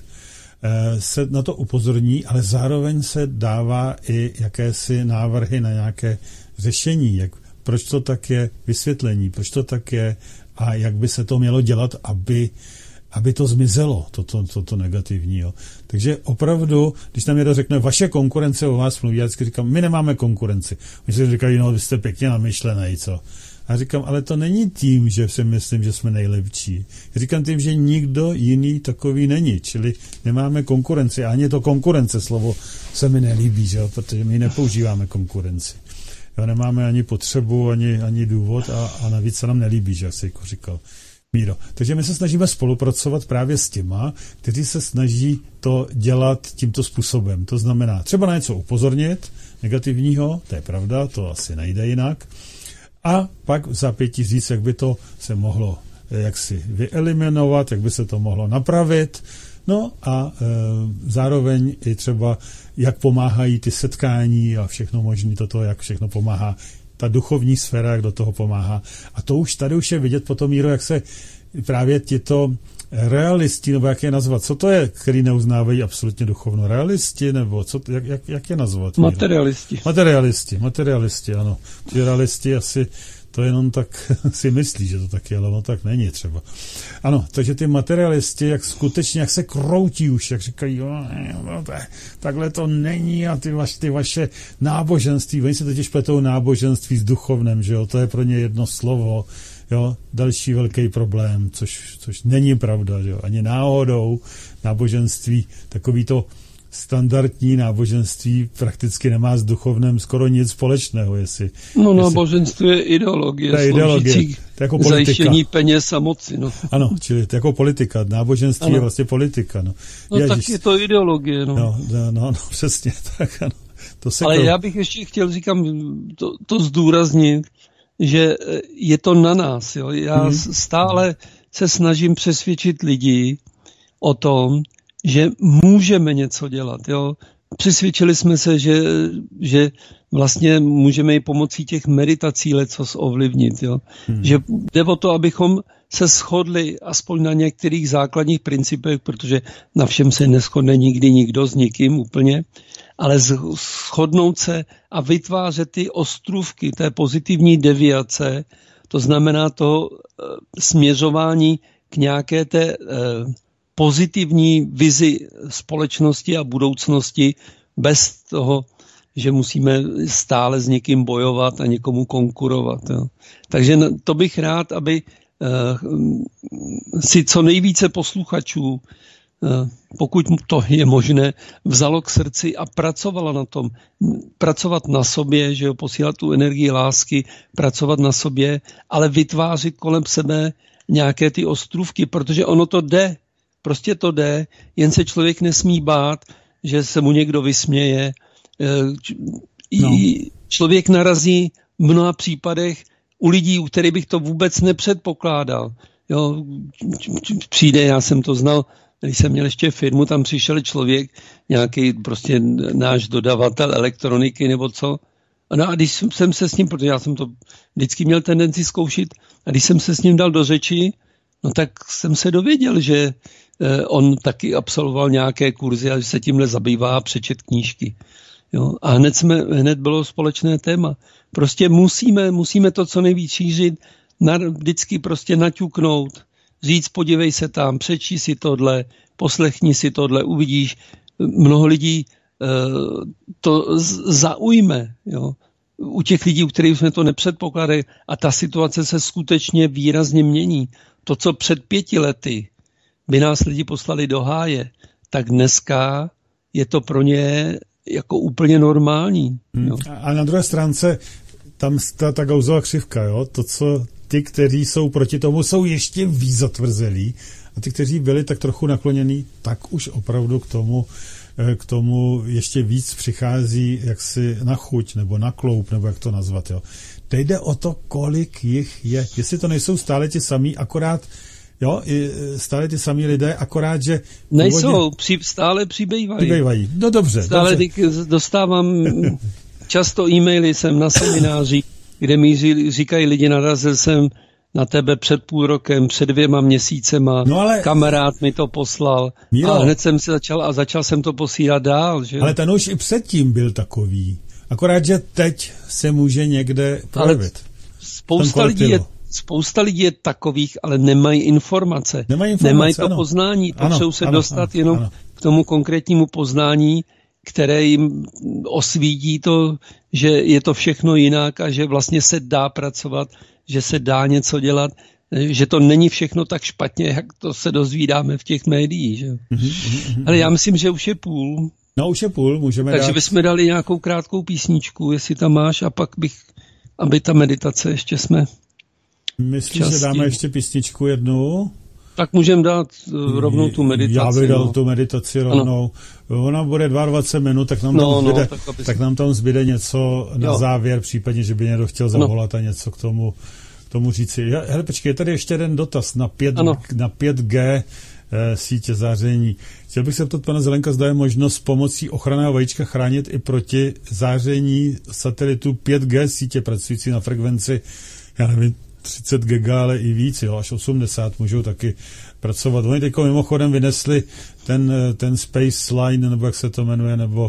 se na to upozorní, ale zároveň se dává i jakési návrhy na nějaké řešení, jak, proč to tak je, vysvětlení, proč to tak je a jak by se to mělo dělat, aby, aby to zmizelo, toto to, to, to negativní. Jo. Takže opravdu, když nám někdo řekne, vaše konkurence o vás mluví, já vždycky říkám, my nemáme konkurenci. Oni si říkají, no, vy jste pěkně namyšlený, co? A říkám, ale to není tím, že si myslím, že jsme nejlepší. Já říkám tím, že nikdo jiný takový není, čili nemáme konkurenci. Ani to konkurence slovo se mi nelíbí, že jo? Protože my nepoužíváme konkurenci. Jo, nemáme ani potřebu, ani, ani důvod a, a navíc se nám nelíbí, že jak jsi jako říkal Míro. Takže my se snažíme spolupracovat právě s těma, kteří se snaží to dělat tímto způsobem. To znamená třeba na něco upozornit negativního, to je pravda, to asi nejde jinak. A pak v zápětí říct, jak by to se mohlo jaksi vyeliminovat, jak by se to mohlo napravit. No a e, zároveň i třeba, jak pomáhají ty setkání a všechno možné toto, jak všechno pomáhá ta duchovní sféra, jak do toho pomáhá. A to už tady už je vidět potom, Míro, jak se právě tito realisti, nebo jak je nazvat, co to je, který neuznávají absolutně duchovno? Realisti, nebo co, jak, jak, jak je nazvat? Míro? Materialisti. Materialisti, materialisti, ano. Ti realisti asi to jenom tak si myslí, že to tak je, ale ono tak není třeba. Ano, takže ty materialisti, jak skutečně, jak se kroutí už, jak říkají, jo, no, takhle to není a ty, vaš, ty vaše náboženství, oni se totiž pletou náboženství s duchovnem, že jo, to je pro ně jedno slovo, jo, další velký problém, což, což není pravda, že jo, ani náhodou náboženství, takový to standardní náboženství prakticky nemá s duchovnem skoro nic společného, jestli... No jestli... náboženství je ideologie, to je ideologie, to jako politika. Zajištění peněz a moci, no. Ano, čili to jako politika, náboženství ano. Je vlastně politika, no. No Ježiš. Tak je to ideologie, no. No, no, no, no přesně, tak ano. To se Ale kro... já bych ještě chtěl, říkám, to, to zdůraznit, že je to na nás, jo. Já hmm. stále se snažím přesvědčit lidi o tom, že můžeme něco dělat. Jo. Přesvědčili jsme se, že, že vlastně můžeme i pomocí těch meditací lecos ovlivnit. Jo. Hmm. Že jde o to, abychom se shodli aspoň na některých základních principech, protože na všem se neshodne nikdy nikdo s nikým úplně, ale shodnout se a vytvářet ty ostrůvky té pozitivní deviace, to znamená to směřování k nějaké té pozitivní vizi společnosti a budoucnosti bez toho, že musíme stále s někým bojovat a někomu konkurovat. Jo. Takže to bych rád, aby uh, si co nejvíce posluchačů, uh, pokud to je možné, vzalo k srdci a pracovala na tom. Pracovat na sobě, že jo, posílat tu energii lásky, pracovat na sobě, ale vytvářet kolem sebe nějaké ty ostrůvky, protože ono to jde. Prostě to jde, jen se člověk nesmí bát, že se mu někdo vysměje. No. Člověk narazí v mnoha případech u lidí, u kterých bych to vůbec nepředpokládal. Jo, přijde, já jsem to znal, když jsem měl ještě firmu, tam přišel člověk, nějaký prostě náš dodavatel elektroniky nebo co. No a když jsem se s ním, protože já jsem to vždycky měl tendenci zkoušet, a když jsem se s ním dal do řeči, no tak jsem se dověděl, že on taky absolvoval nějaké kurzy a že se tímhle zabývá a přečet knížky. Jo? A hned, jsme, hned bylo společné téma. Prostě musíme, musíme to co nejvíc šířit, na, vždycky prostě naťuknout, říct, podívej se tam, přečti si tohle, poslechni si tohle, uvidíš. Mnoho lidí uh, to zaujme. Jo? U těch lidí, u kterých jsme to nepředpokládali, a ta situace se skutečně výrazně mění. To, co před pěti lety by nás lidi poslali do háje, tak dneska je to pro ně jako úplně normální. Jo. A na druhé stránce tam ta, ta Gaussova křivka, jo? To, co ty, kteří jsou proti tomu, jsou ještě víc zatvrzelí a ty, kteří byli tak trochu naklonění, tak už opravdu k tomu, k tomu ještě víc přichází jaksi na chuť nebo na kloup, nebo jak to nazvat. Jo? Teď jde o to, kolik jich je. Jestli to nejsou stále ti samí, akorát Jo, i stále ty samý lidé, akorát, že... Nejsou, původně... při, stále přibývají. Přibývají, no dobře. Stále dobře. Dostávám často e-maily, jsem na semináři, kde mi říkají lidi, narazil jsem na tebe před půl rokem, před dvěma měsícema, no ale... kamarád mi to poslal Míro, a hned jsem si začal a začal jsem to posílat dál. Že? Ale ten už i předtím byl takový, akorát, že teď se může někde projevit. Spousta lidí, je, spousta lidí je takových, ale nemají informace. Nemají, informace, nemají to ano. poznání, potřebují se ano, dostat ano, jenom ano. k tomu konkrétnímu poznání, které jim osvítí to, že je to všechno jinak a že vlastně se dá pracovat, že se dá něco dělat, že to není všechno tak špatně, jak to se dozvídáme v těch médiích. Že? Mm-hmm. Ale já myslím, že už je půl. No už je půl, můžeme Takže dát... bychom dali nějakou krátkou písničku, jestli tam máš, a pak bych, aby ta meditace ještě jsme... Myslím, častí. Že dáme ještě písničku jednu. Tak můžeme dát uh, rovnou tu meditaci. Já bych dal no. tu meditaci rovnou. Ano. Ona bude dvacet dva minut, tak nám, no, tam, zbyde, no, tak, tak nám tam zbyde něco na jo. závěr, případně, že by někdo chtěl zavolat no. a něco k tomu, k tomu říci. Hele, počkej, je tady ještě jeden dotaz na, pět, na pět G e, sítě záření. Chtěl bych se ptat pana Zelenka, zda je možnost pomocí ochranného vajíčka chránit i proti záření satelitu pět G sítě pracující na frekvenci, já nevím, třicet giga, ale i víc, jo, až osmdesát můžou taky pracovat. Oni teďko mimochodem vynesli ten, ten Space Line, nebo jak se to jmenuje, nebo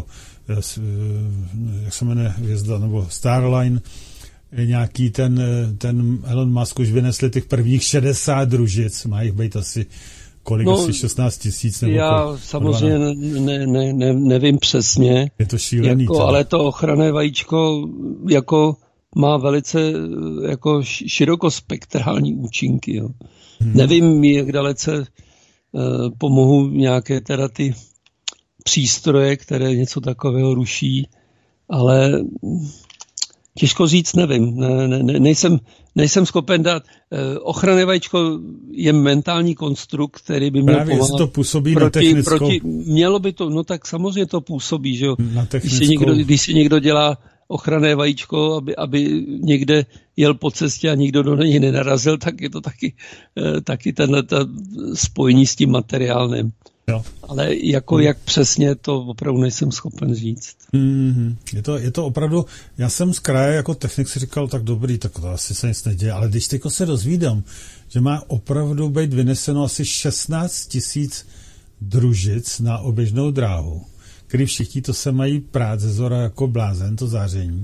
jak se jmenuje hvězda, nebo Starline, nějaký ten, ten Elon Musk už vynesli těch prvních šedesát družic, má jich být asi kolik, no, asi šestnáct tisíc, nebo já kolik, samozřejmě ne, ne, ne, nevím přesně, je to šílený, jako, ale to ochranné vajíčko jako má velice jako širokospektrální účinky. Jo. Hmm. Nevím, jak dalece uh, pomohou nějaké teda ty přístroje, které něco takového ruší, ale těžko říct, nevím. Ne, ne, nejsem, nejsem schopen dát. Uh, ochranné vajíčko je mentální konstrukt, který by měl právě pomáhat. To působí proti, na technickou. Proti, mělo by to, no tak samozřejmě to působí, že jo. Na technickou. Když si někdo, když si někdo dělá ochranné vajíčko, aby, aby někde jel po cestě a nikdo do něj nenarazil, tak je to taky, taky tenhle spojení s tím materiálem. Jo. Ale jako hmm. jak přesně, to opravdu nejsem schopen říct. Mm-hmm. Je to, je to opravdu, já jsem z kraje jako technik si říkal, tak dobrý, tak to asi se nic neděje, ale když teďko se dozvídám, že má opravdu být vyneseno asi šestnáct tisíc družic na oběžnou dráhu, který všichni to se mají prát ze zora jako blázen, to záření.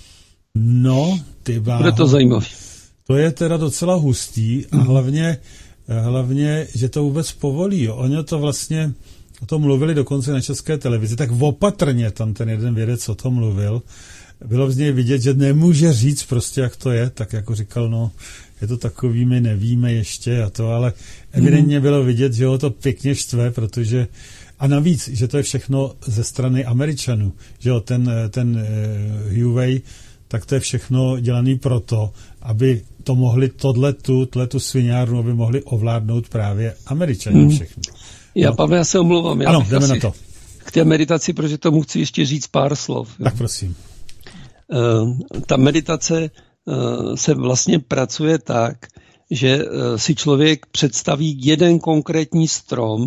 No, ty báho. Bude to zajímavé. To je teda docela hustý a hlavně, hlavně, že to vůbec povolí. Jo. Oni to vlastně, o tom mluvili dokonce na České televizi, tak opatrně tam ten jeden vědec o tom mluvil. Bylo z něj vidět, že nemůže říct prostě, jak to je, tak jako říkal, no, je to takový, my nevíme ještě a to, ale evidentně bylo vidět, že ho to pěkně štve, protože a navíc, že to je všechno ze strany Američanů, že jo, ten, ten uh, Huawei, tak to je všechno dělaný proto, aby to mohli tohletu, tohletu sviňárnu, aby mohli ovládnout právě Američani všechno. Já, no. Pavel, já se omlouvám. Já ano, jdeme na to. K té meditaci, protože tomu chci ještě říct pár slov. Jo. Tak prosím. Uh, ta meditace uh, se vlastně pracuje tak, že uh, si člověk představí jeden konkrétní strom,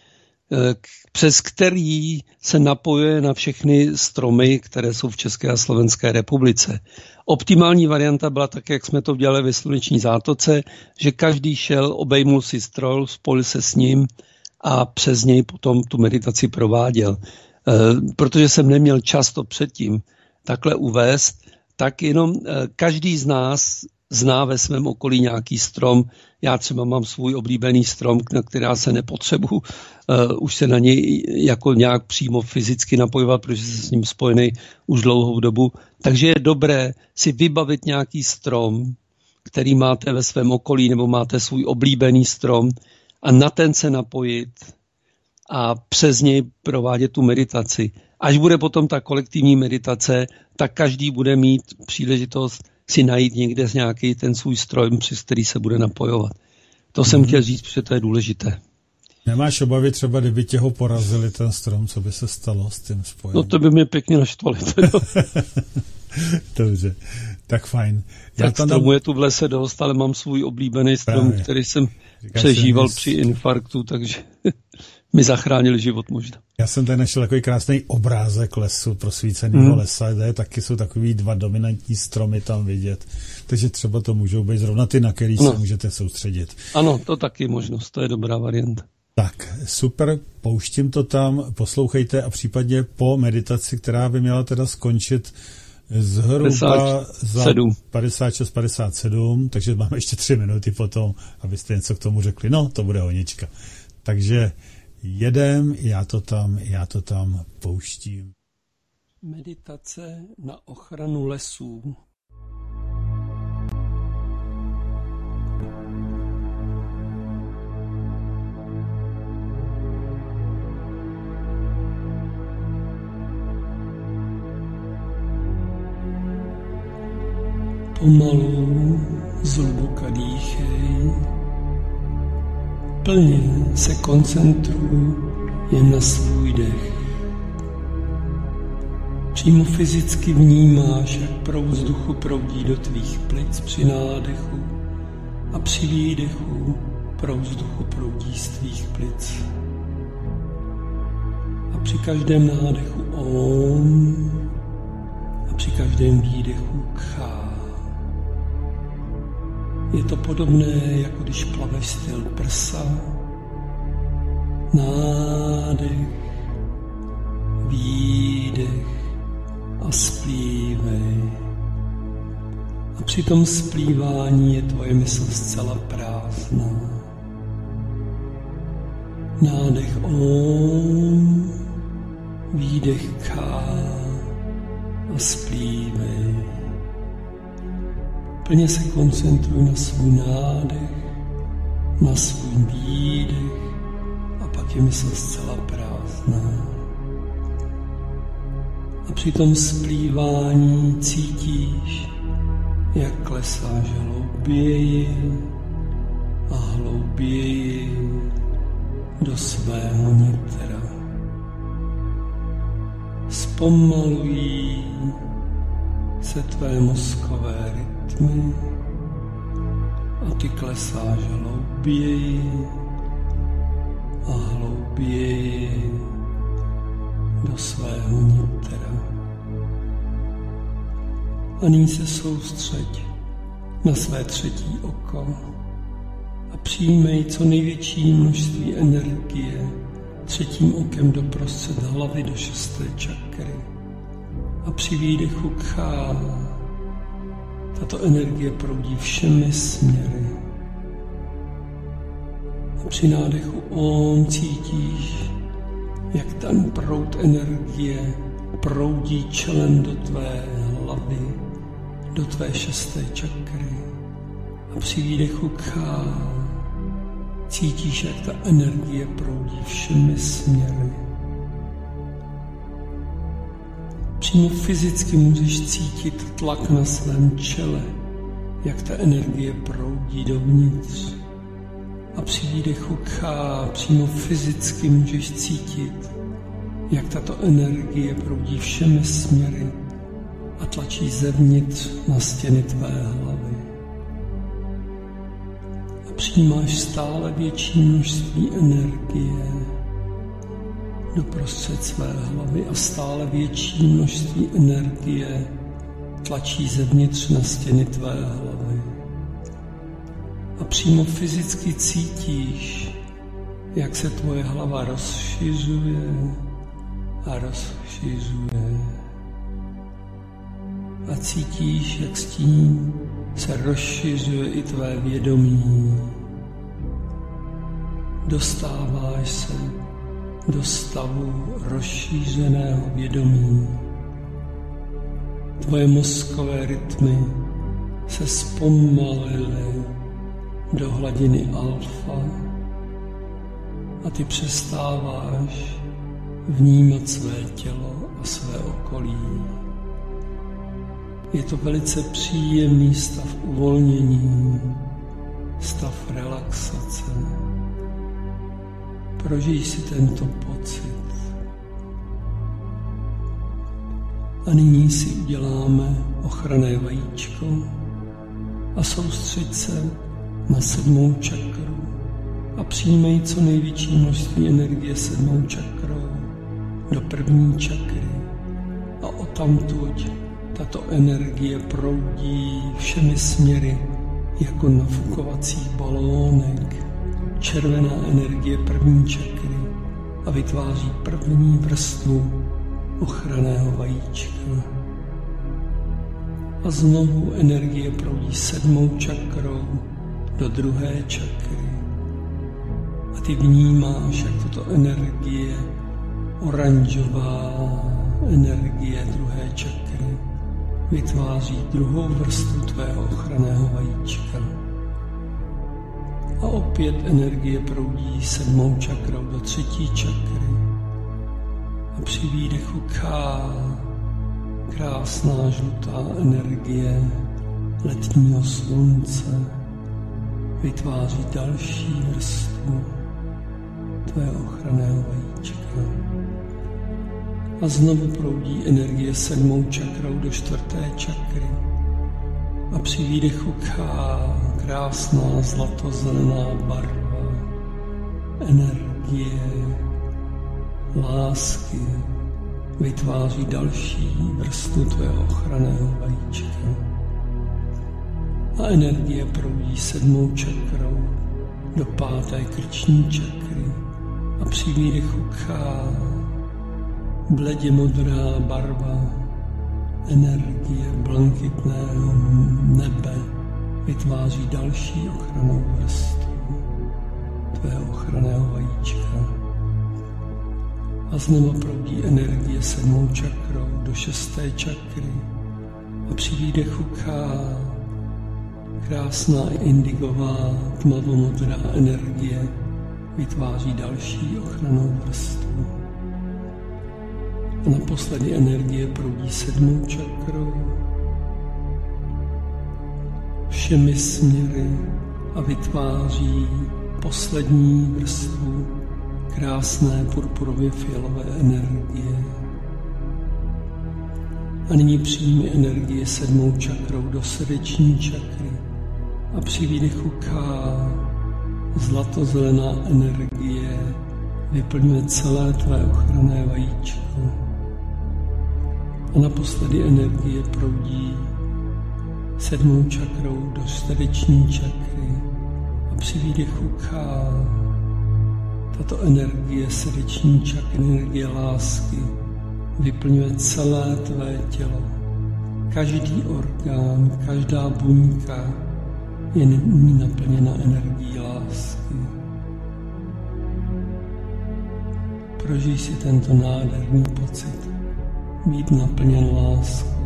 přes který se napojuje na všechny stromy, které jsou v České a Slovenské republice. Optimální varianta byla tak, jak jsme to dělali ve Sluneční zátoce, že každý šel, obejmul si strom, spojil se s ním a přes něj potom tu meditaci prováděl. E, protože jsem neměl čas to předtím takhle uvést, tak jenom e, každý z nás zná ve svém okolí nějaký strom. Já třeba mám svůj oblíbený strom, na který se nepotřebuji uh, už se na něj jako nějak přímo fyzicky napojovat, protože jsem s ním spojený už dlouhou dobu. Takže je dobré si vybavit nějaký strom, který máte ve svém okolí, nebo máte svůj oblíbený strom a na ten se napojit a přes něj provádět tu meditaci. Až bude potom ta kolektivní meditace, tak každý bude mít příležitost si najít někde nějaký ten svůj stroj, přes který se bude napojovat. To jsem mm-hmm. chtěl říct, protože to je důležité. Nemáš obavy třeba, kdyby tě ho porazili ten strom, co by se stalo s tím spojením? No to by mě pěkně naštvali. Dobře, tak fajn. Já tak tam stromů je tu v lese dost, ale mám svůj oblíbený strom, právě. Který jsem přežíval při infarktu, takže mi zachránil život možná. Já jsem tady našel takový krásný obrázek lesu, prosvíceného hmm. lesa, kde taky jsou takový dva dominantní stromy tam vidět, takže třeba to můžou být zrovna ty, na který no. se můžete soustředit. Ano, to taky možnost, to je dobrá varianta. Tak, super, pouštím to tam, poslouchejte a případně po meditaci, která by měla teda skončit zhruba za padesát šest padesát sedm, takže máme ještě tři minuty potom, abyste něco k tomu řekli. No, to bude honička. Takže jedem, já to tam, já to tam pouštím. Meditace na ochranu lesů. Pomalu, zhluboka dýchej, plně se koncentruj jen na svůj dech. Přímo fyzicky vnímáš, jak proud vzduchu proudí do tvých plic při nádechu a při výdechu proud vzduchu proudí z tvých plic. A při každém nádechu Om a při každém výdechu Kha. Je to podobné, jako když plaveš styl prsa, nádech, výdech a splívej. A při tom splívání je tvoje mysl zcela prázdná. Nádech Om, výdech Kha a splívej. Plně se koncentruj na svůj nádech, na svůj výdech a pak je mysl zcela prázdná. A při tom splývání cítíš, jak klesáš hlouběji a hlouběji do svého nitra. Zpomalují se tvé mozkové rytmy a ty klesáš hlouběji a hlouběji do svého nitra. A nyní se soustřeď na své třetí oko a přijmej co největší množství energie třetím okem doprostřed hlavy do šesté čakry. A při výdechu Kha tato energie proudí všemi směry. A při nádechu Om cítíš, jak ten proud energie proudí čelem do tvé hlavy, do tvé šesté čakry. A při výdechu Kha cítíš, jak ta energie proudí všemi směry. Přímo fyzicky můžeš cítit tlak na svém čele, jak ta energie proudí dovnitř. A při výdechu Kha přímo fyzicky můžeš cítit, jak tato energie proudí všemi směry a tlačí zevnitř na stěny tvé hlavy. A přijímáš stále větší množství energie doprostřed své hlavy a stále větší množství energie tlačí zevnitř na stěny tvé hlavy. A přímo fyzicky cítíš, jak se tvoje hlava rozšiřuje a rozšiřuje. A cítíš, jak s tím se rozšiřuje i tvé vědomí. Dostáváš se do stavu rozšířeného vědomí. Tvoje mozkové rytmy se zpomalily do hladiny alfa a ty přestáváš vnímat své tělo a své okolí. Je to velice příjemný stav uvolnění, stav relaxace. Prožij si tento pocit. A nyní si uděláme ochranné vajíčko a soustřeď se na sedmou čakru, a přijímej co největší množství energie sedmou čakrou do první čakry a odtamtud tato energie proudí všemi směry jako nafukovací balónek. Červená energie první čakry a vytváří první vrstvu ochranného vajíčka. A znovu energie proudí sedmou čakrou do druhé čakry. A ty vnímáš, jak tato energie, oranžová energie druhé čakry, vytváří druhou vrstvu tvého ochranného vajíčka. A opět energie proudí sedmou čakrou do třetí čakry. A při výdechu K, krásná žlutá energie letního slunce, vytváří další vrstvu tvého ochranného vajíčka. A znovu proudí energie sedmou čakrou do čtvrté čakry. A při výdechu K, krásná zlatozelená barva energie lásky vytváří další vrstvu tvého ochranného vajíčka. A energie proudí sedmou čakrou do páté krční čakry. A při výdechu K, bledě modrá barva energie blankitného nebe vytváří další ochrannou vrstvu tvého ochranného vajíčka. A znovu proudí energie sedmou čakrou do šesté čakry. A při výdechu K, krásná indigová tmavomodrá energie vytváří další ochrannou vrstvu. A naposledy energie proudí sedmou čakrou všemi směry a vytváří poslední vrstvu krásné purpurově fialové energie. A nyní přijmi energii sedmou čakrou do srdeční čakry a při výdechu K zlatozelená energie vyplňuje celé tvé ochranné vajíčko. A naposledy energie proudí sedmou čakrou do srdeční čakry a při výdechu K tato energie srdeční čakry, energie lásky, vyplňuje celé tvé tělo. Každý orgán, každá buňka je nyní naplněna energií lásky. Prožij si tento nádherný pocit, být naplněn láskou.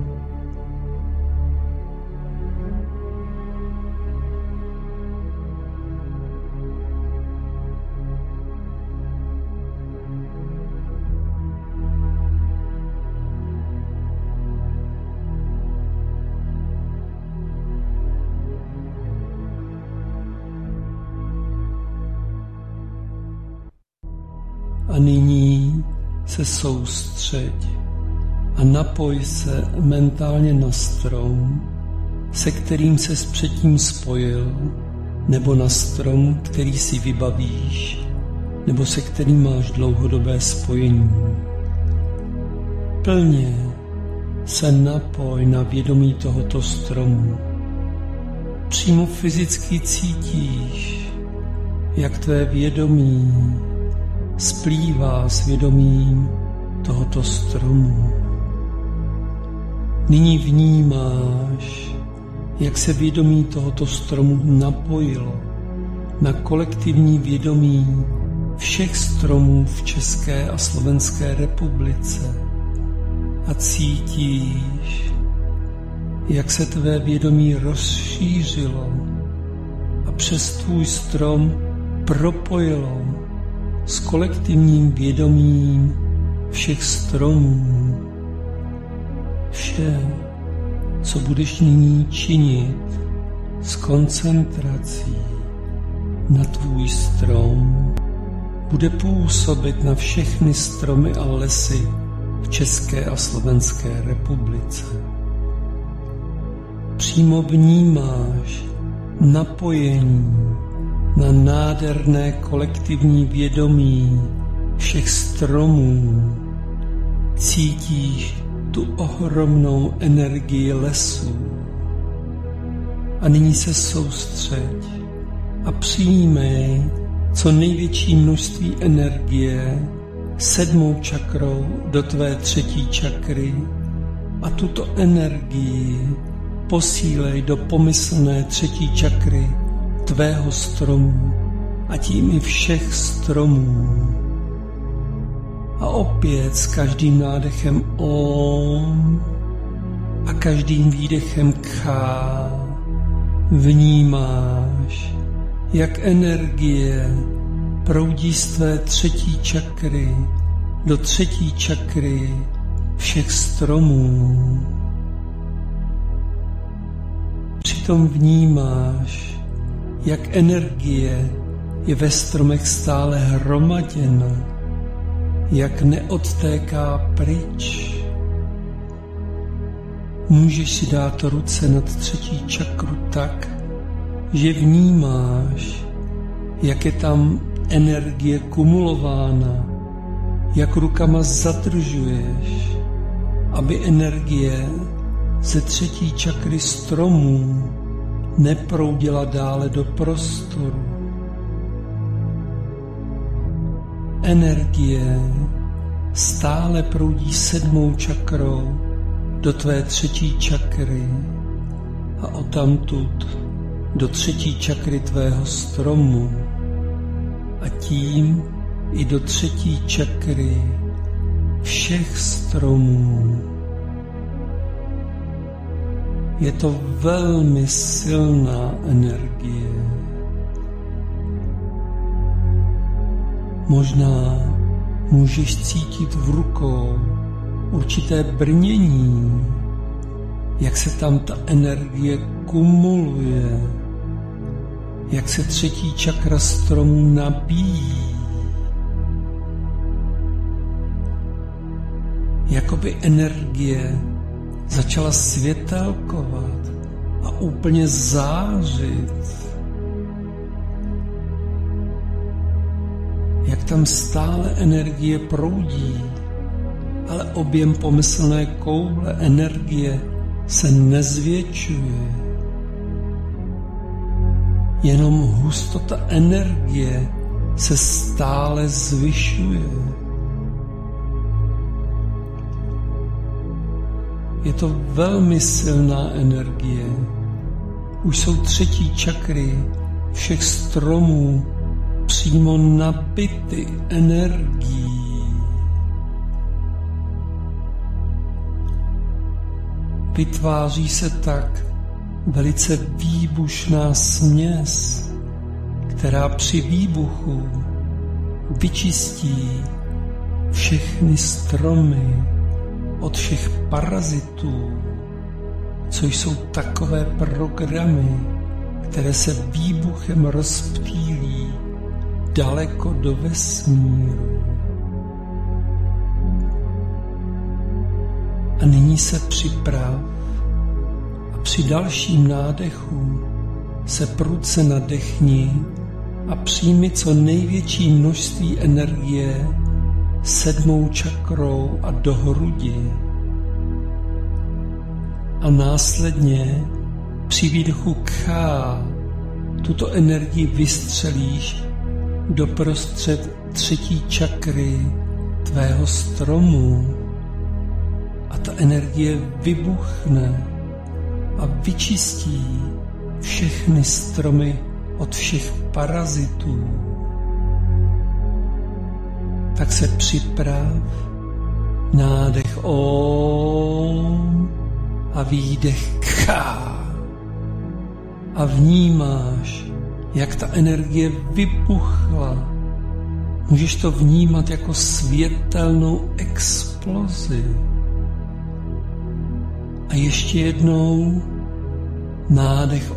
A nyní se soustřeď a napoj se mentálně na strom, se kterým ses předtím spojil, nebo na strom, který si vybavíš, nebo se kterým máš dlouhodobé spojení. Plně se napoj na vědomí tohoto stromu. Přímo fyzicky cítíš, jak tvé vědomí splývá s vědomím tohoto stromu. Nyní vnímáš, jak se vědomí tohoto stromu napojilo na kolektivní vědomí všech stromů v České a Slovenské republice a cítíš, jak se tvé vědomí rozšířilo a přes tvůj strom propojilo s kolektivním vědomím všech stromů. Vše, co budeš nyní činit s koncentrací na tvůj strom, bude působit na všechny stromy a lesy v České a Slovenské republice. Přímo vnímáš napojení na nádherné kolektivní vědomí všech stromů. Cítíš tu ohromnou energii lesů. A nyní se soustřeď a přijmej co největší množství energie sedmou čakrou do tvé třetí čakry a tuto energii posílej do pomyslné třetí čakry tvého stromu a tím i všech stromů. A opět s každým nádechem Om a každým výdechem Kha vnímáš, jak energie proudí z tvé třetí čakry do třetí čakry všech stromů. Přitom vnímáš, jak energie je ve stromech stále hromaděna, jak neodtéká pryč. Můžeš si dát ruce nad třetí čakru tak, že vnímáš, jak je tam energie kumulována, jak rukama zadržuješ, aby energie ze třetí čakry stromů neproudila dále do prostoru. Energie stále proudí sedmou čakrou do tvé třetí čakry a odtamtud do třetí čakry tvého stromu a tím i do třetí čakry všech stromů. Je to velmi silná energie. Možná můžeš cítit v rukou určité brnění, jak se tam ta energie kumuluje, jak se třetí čakra stromu nabíjí. Jakoby energie začala světelkovat a úplně zářit. Jak tam stále energie proudí, ale objem pomyslné koule energie se nezvětšuje. Jenom hustota energie se stále zvyšuje. Je to velmi silná energie. Už jsou třetí čakry všech stromů přímo nabity energií. Vytváří se tak velice výbušná směs, která při výbuchu vyčistí všechny stromy od všech parazitů, co jsou takové programy, které se výbuchem rozptýlí daleko do vesmíru. A nyní se připrav a při dalším nádechu se prudce nadechni a přijmi co největší množství energie sedmou čakrou a do hrudi. A následně při výdechu Kha tuto energii vystřelíš doprostřed třetí čakry tvého stromu a ta energie vybuchne a vyčistí všechny stromy od všech parazitů. Tak se připrav, nádech Om a výdech Kha a vnímáš, jak ta energie vypuchla. Můžeš to vnímat jako světelnou explozi. A ještě jednou nádech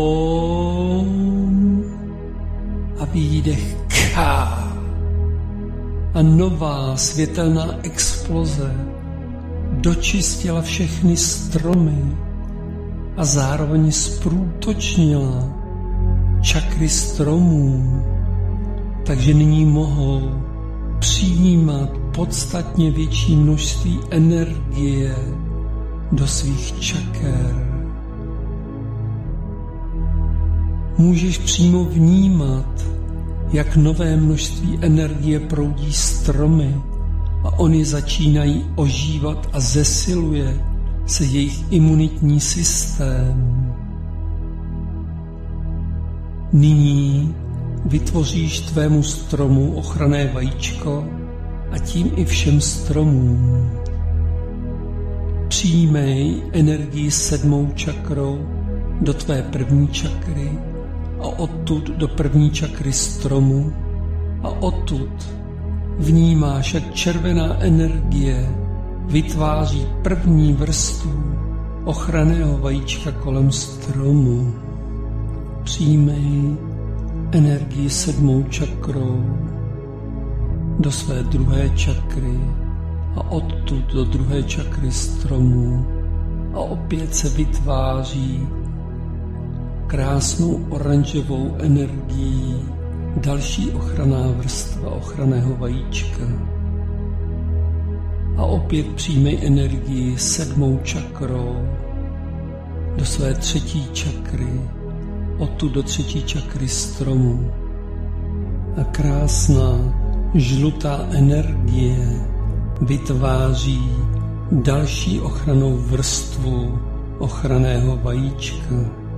Om a výdech Kha. A nová světelná exploze dočistila všechny stromy a zároveň zprůtočnila čakry stromů, takže nyní mohou přijímat podstatně větší množství energie do svých čaker. Můžeš přímo vnímat, jak nové množství energie proudí stromy a oni začínají ožívat a zesiluje se jejich imunitní systém. Nyní vytvoříš tvému stromu ochranné vajíčko a tím i všem stromům. Přijmej energii sedmou čakrou do tvé první čakry a odtud do první čakry stromu a odtud vnímáš, jak červená energie vytváří první vrstvu ochranného vajíčka kolem stromu. Přijmej energii sedmou čakrou do své druhé čakry a odtud do druhé čakry stromu a opět se vytváří krásnou oranžovou energií další ochranná vrstva ochranného vajíčka. A opět přijmej energii sedmou čakrou do své třetí čakry, odtud do třetí čakry stromu. A krásná žlutá energie vytváří další ochrannou vrstvu ochranného vajíčka.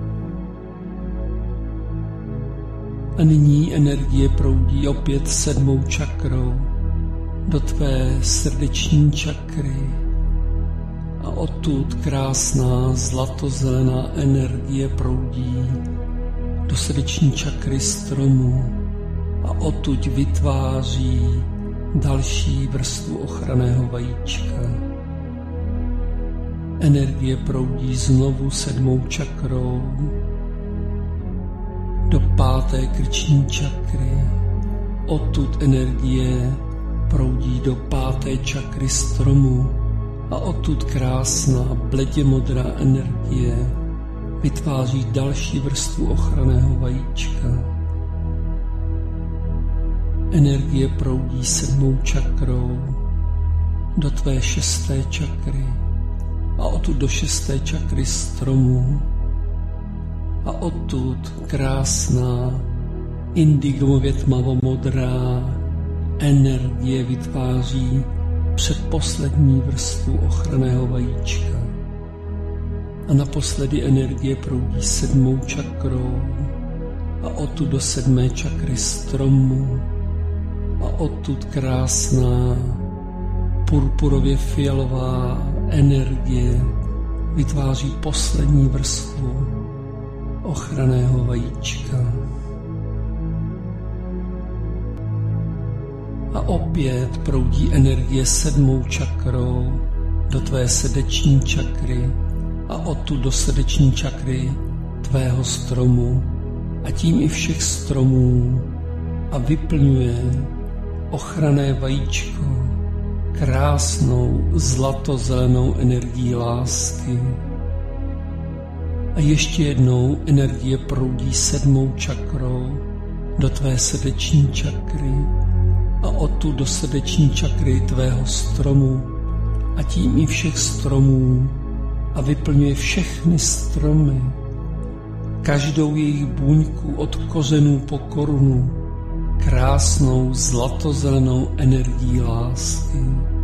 A nyní energie proudí opět sedmou čakrou do tvé srdeční čakry a odtud krásná zlatozelená energie proudí do srdeční čakry stromu a odtud vytváří další vrstvu ochranného vajíčka. Energie proudí znovu sedmou čakrou do páté krční čakry. Odtud energie proudí do páté čakry stromu a odtud krásná bledě modrá energie vytváří další vrstvu ochranného vajíčka. Energie proudí sedmou čakrou do tvé šesté čakry a odtud do šesté čakry stromu a odtud krásná indigově tmavomodrá energie vytváří předposlední vrstvu ochranného vajíčka. A naposledy energie proudí sedmou čakrou a odtud do sedmé čakry stromu a odtud krásná purpurově fialová energie vytváří poslední vrstvu ochranného vajíčka. A opět proudí energie sedmou čakrou do tvé srdeční čakry a odtud do srdeční čakry tvého stromu a tím i všech stromů a vyplňuje ochranné vajíčko krásnou zlatozelenou energií lásky. A ještě jednou energie proudí sedmou čakrou do tvé srdeční čakry a odtud do srdeční čakry tvého stromu a tím i všech stromů a vyplňuje všechny stromy, každou jejich buňku od kořenů po korunu, krásnou zlatozelenou energií lásky.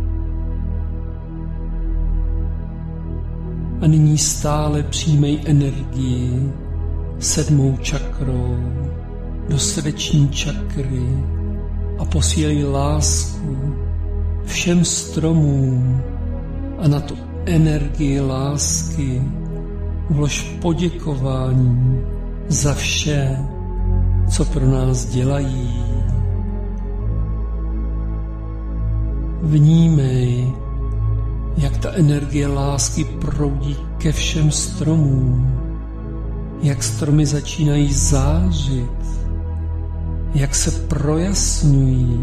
A nyní stále přijmej energii sedmou čakrou do srdeční čakry a posílej lásku všem stromům a na tu energii lásky vlož poděkování za vše, co pro nás dělají. Vnímej, jak ta energie lásky proudí ke všem stromům, jak stromy začínají zářit, jak se projasňují.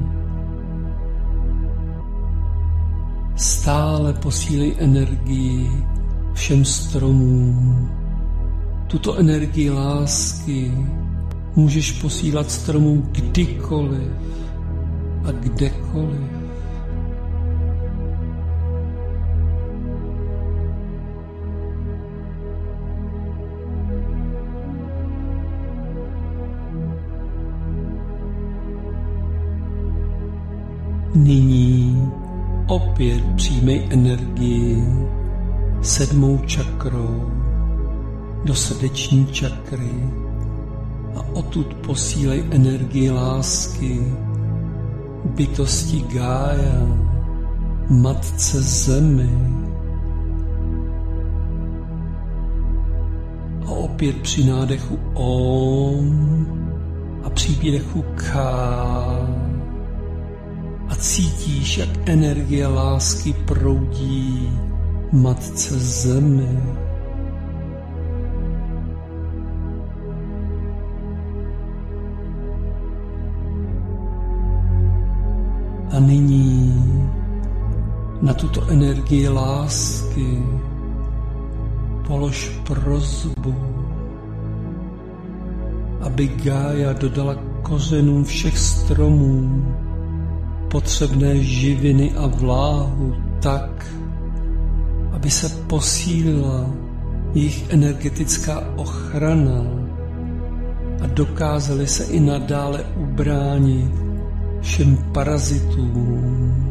Stále posílej energii všem stromům. Tuto energii lásky můžeš posílat stromům kdykoliv a kdekoliv. Nyní opět přijmej energii sedmou čakrou do srdeční čakry a odtud posílej energii lásky bytosti Gája, Matce Zemi. A opět při nádechu Om a při výdechu Ká. A cítíš, jak energie lásky proudí Matce Zemi. A nyní na tuto energii lásky polož prosbu, aby Gája dodala kořenům všech stromů potřebné živiny a vláhu tak, aby se posílila jejich energetická ochrana a dokázali se i nadále ubránit všem parazitům.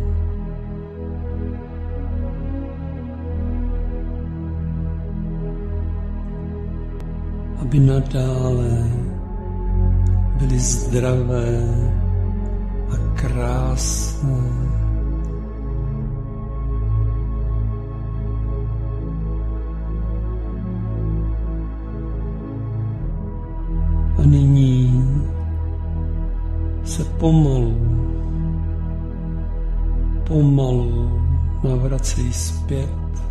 Aby nadále byli zdravé a krásné. A nyní se pomalu, pomalu navracej zpět.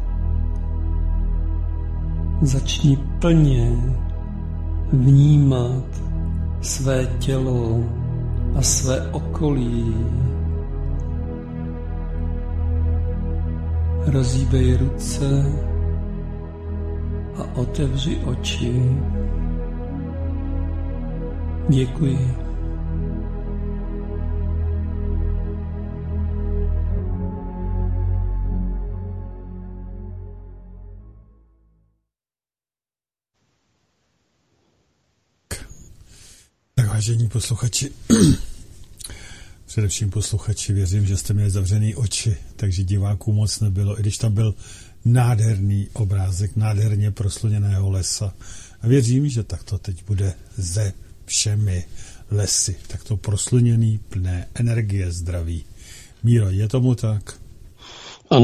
Začni plně vnímat své tělo a své okolí. Rozhýbej ruce a otevři oči. Děkuji. Tak vážení posluchači, především posluchači, věřím, že jste měli zavřený oči, takže diváků moc nebylo, i když tam byl nádherný obrázek nádherně prosluněného lesa. A věřím, že tak to teď bude ze všemi lesy, takto prosluněný, plné energie, zdraví. Míro, je tomu tak? Ano.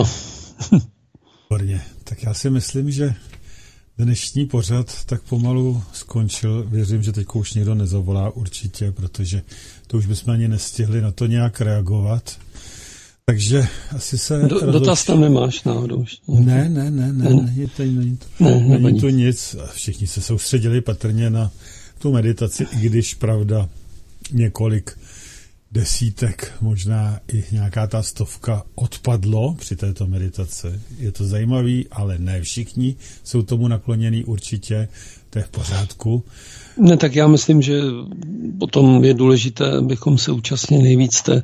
Výborně. Tak já si myslím, že dnešní pořad tak pomalu skončil. Věřím, že teď už někdo nezavolá určitě, protože to už bychom ani nestihli na to nějak reagovat. Takže asi se... Do, rozloč... Dotaz tam nemáš náhodou? Ne, ne, ne, ne, ne, není to, není to, ne, není to nic. Všichni se soustředili patrně na tu meditaci, i když, pravda, několik desítek, možná i nějaká ta stovka odpadlo při této meditaci. Je to zajímavý, ale ne všichni jsou tomu naklonění určitě, to je v pořádku. Ne, tak já myslím, že potom je důležité, abychom se účastnili nejvíc té,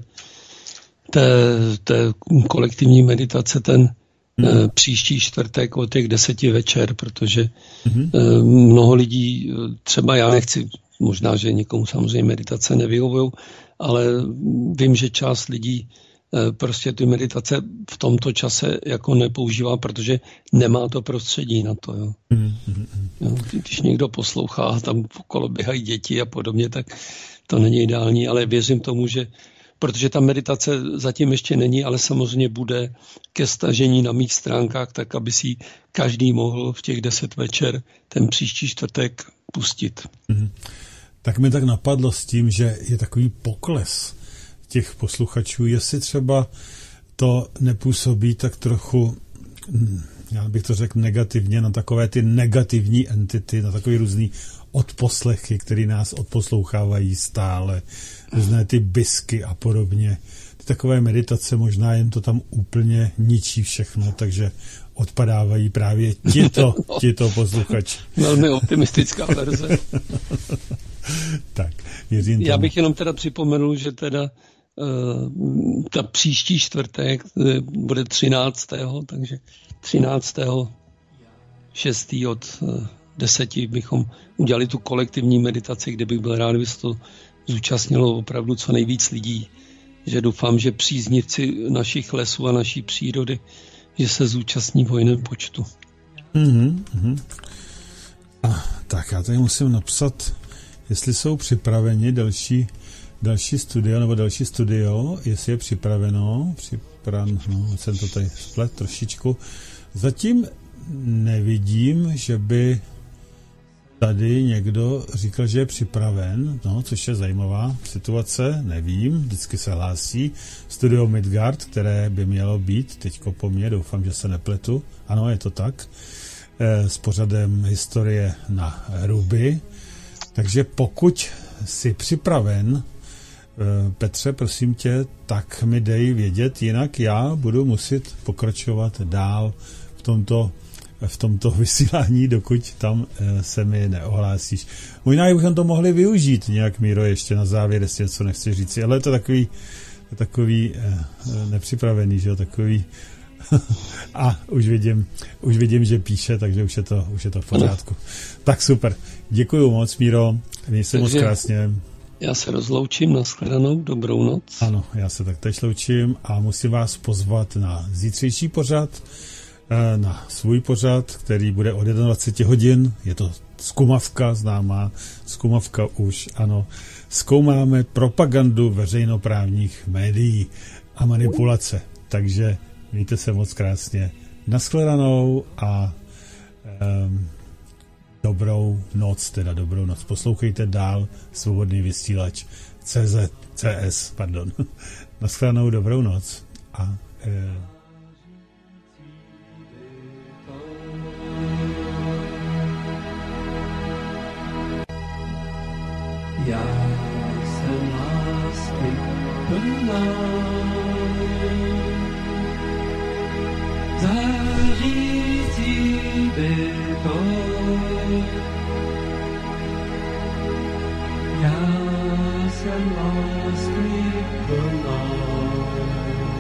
té, té kolektivní meditace ten hmm. příští čtvrtek o těch deseti večer, protože hmm. mnoho lidí, třeba já nechci, možná, že někomu samozřejmě meditace nevyhovují, ale vím, že část lidí prostě ty meditace v tomto čase jako nepoužívá, protože nemá to prostředí na to. Jo. Mm, mm, mm. Jo, když někdo poslouchá, tam okolo běhají děti a podobně, tak to není ideální, ale věřím tomu, že protože ta meditace zatím ještě není, ale samozřejmě bude ke stažení na mých stránkách, tak aby si každý mohl v těch deset večer ten příští čtvrtek pustit. Mm. Tak mi tak napadlo s tím, že je takový pokles těch posluchačů, jestli třeba to nepůsobí tak trochu, já bych to řekl negativně, na takové ty negativní entity, na takový různý odposlechy, který nás odposlouchávají stále, různé ty bisky a podobně. takové meditace, možná jen to tam úplně ničí všechno, takže odpadávají právě tito, tito posluchači. Velmi optimistická verze. Tak, věřím tomu. Já bych jenom teda připomenul, že teda uh, ta příští čtvrtek uh, bude třináctého takže třináctého šestého od uh, deseti bychom udělali tu kolektivní meditaci, kde bych byl rád, kdyby se to zúčastnilo opravdu co nejvíc lidí. Že doufám, že příznivci našich lesů a naší přírody, že se zúčastní v hojném počtu. Mm-hmm, mm-hmm. A, tak já tady musím napsat, jestli jsou připraveni další, další studio, nebo další studio, jestli je připraveno, připraven, no, jsem to tady splet trošičku. Zatím nevidím, že by tady někdo říkal, že je připraven, no, což je zajímavá situace, nevím, vždycky se hlásí studio Midgard, které by mělo být teďko po mně, doufám, že se nepletu, ano, je to tak, e, s pořadem historie na Ruby, takže pokud jsi připraven, e, Petře, prosím tě, tak mi dej vědět, jinak já budu muset pokračovat dál v tomto v tomto vysílání, dokud tam se mi neohlásíš. Možná bychom to mohli využít nějak, Míro, ještě na závěr, jestli něco nechci říct, ale je to takový, takový nepřipravený, že jo, takový a už vidím, už vidím, že píše, takže už je to, už je to v pořádku. Tak super, děkuju moc, Míro, měj se moc krásně. Já se rozloučím, nashledanou, dobrou noc. Ano, já se taktéž loučím a musím vás pozvat na zítřejší pořad, na svůj pořad, který bude od jednadvacet hodin. Je to zkumavka, známá zkumavka už, ano. Zkoumáme propagandu veřejnoprávních médií a manipulace. Takže mějte se moc krásně. Nashledanou a um, dobrou noc, teda dobrou noc. Poslouchejte dál Svobodný vysílač C Z, C S, pardon. Nashledanou, dobrou noc a um, já jsem lásky plná, zářící bytoj. Já jsem lásky plná.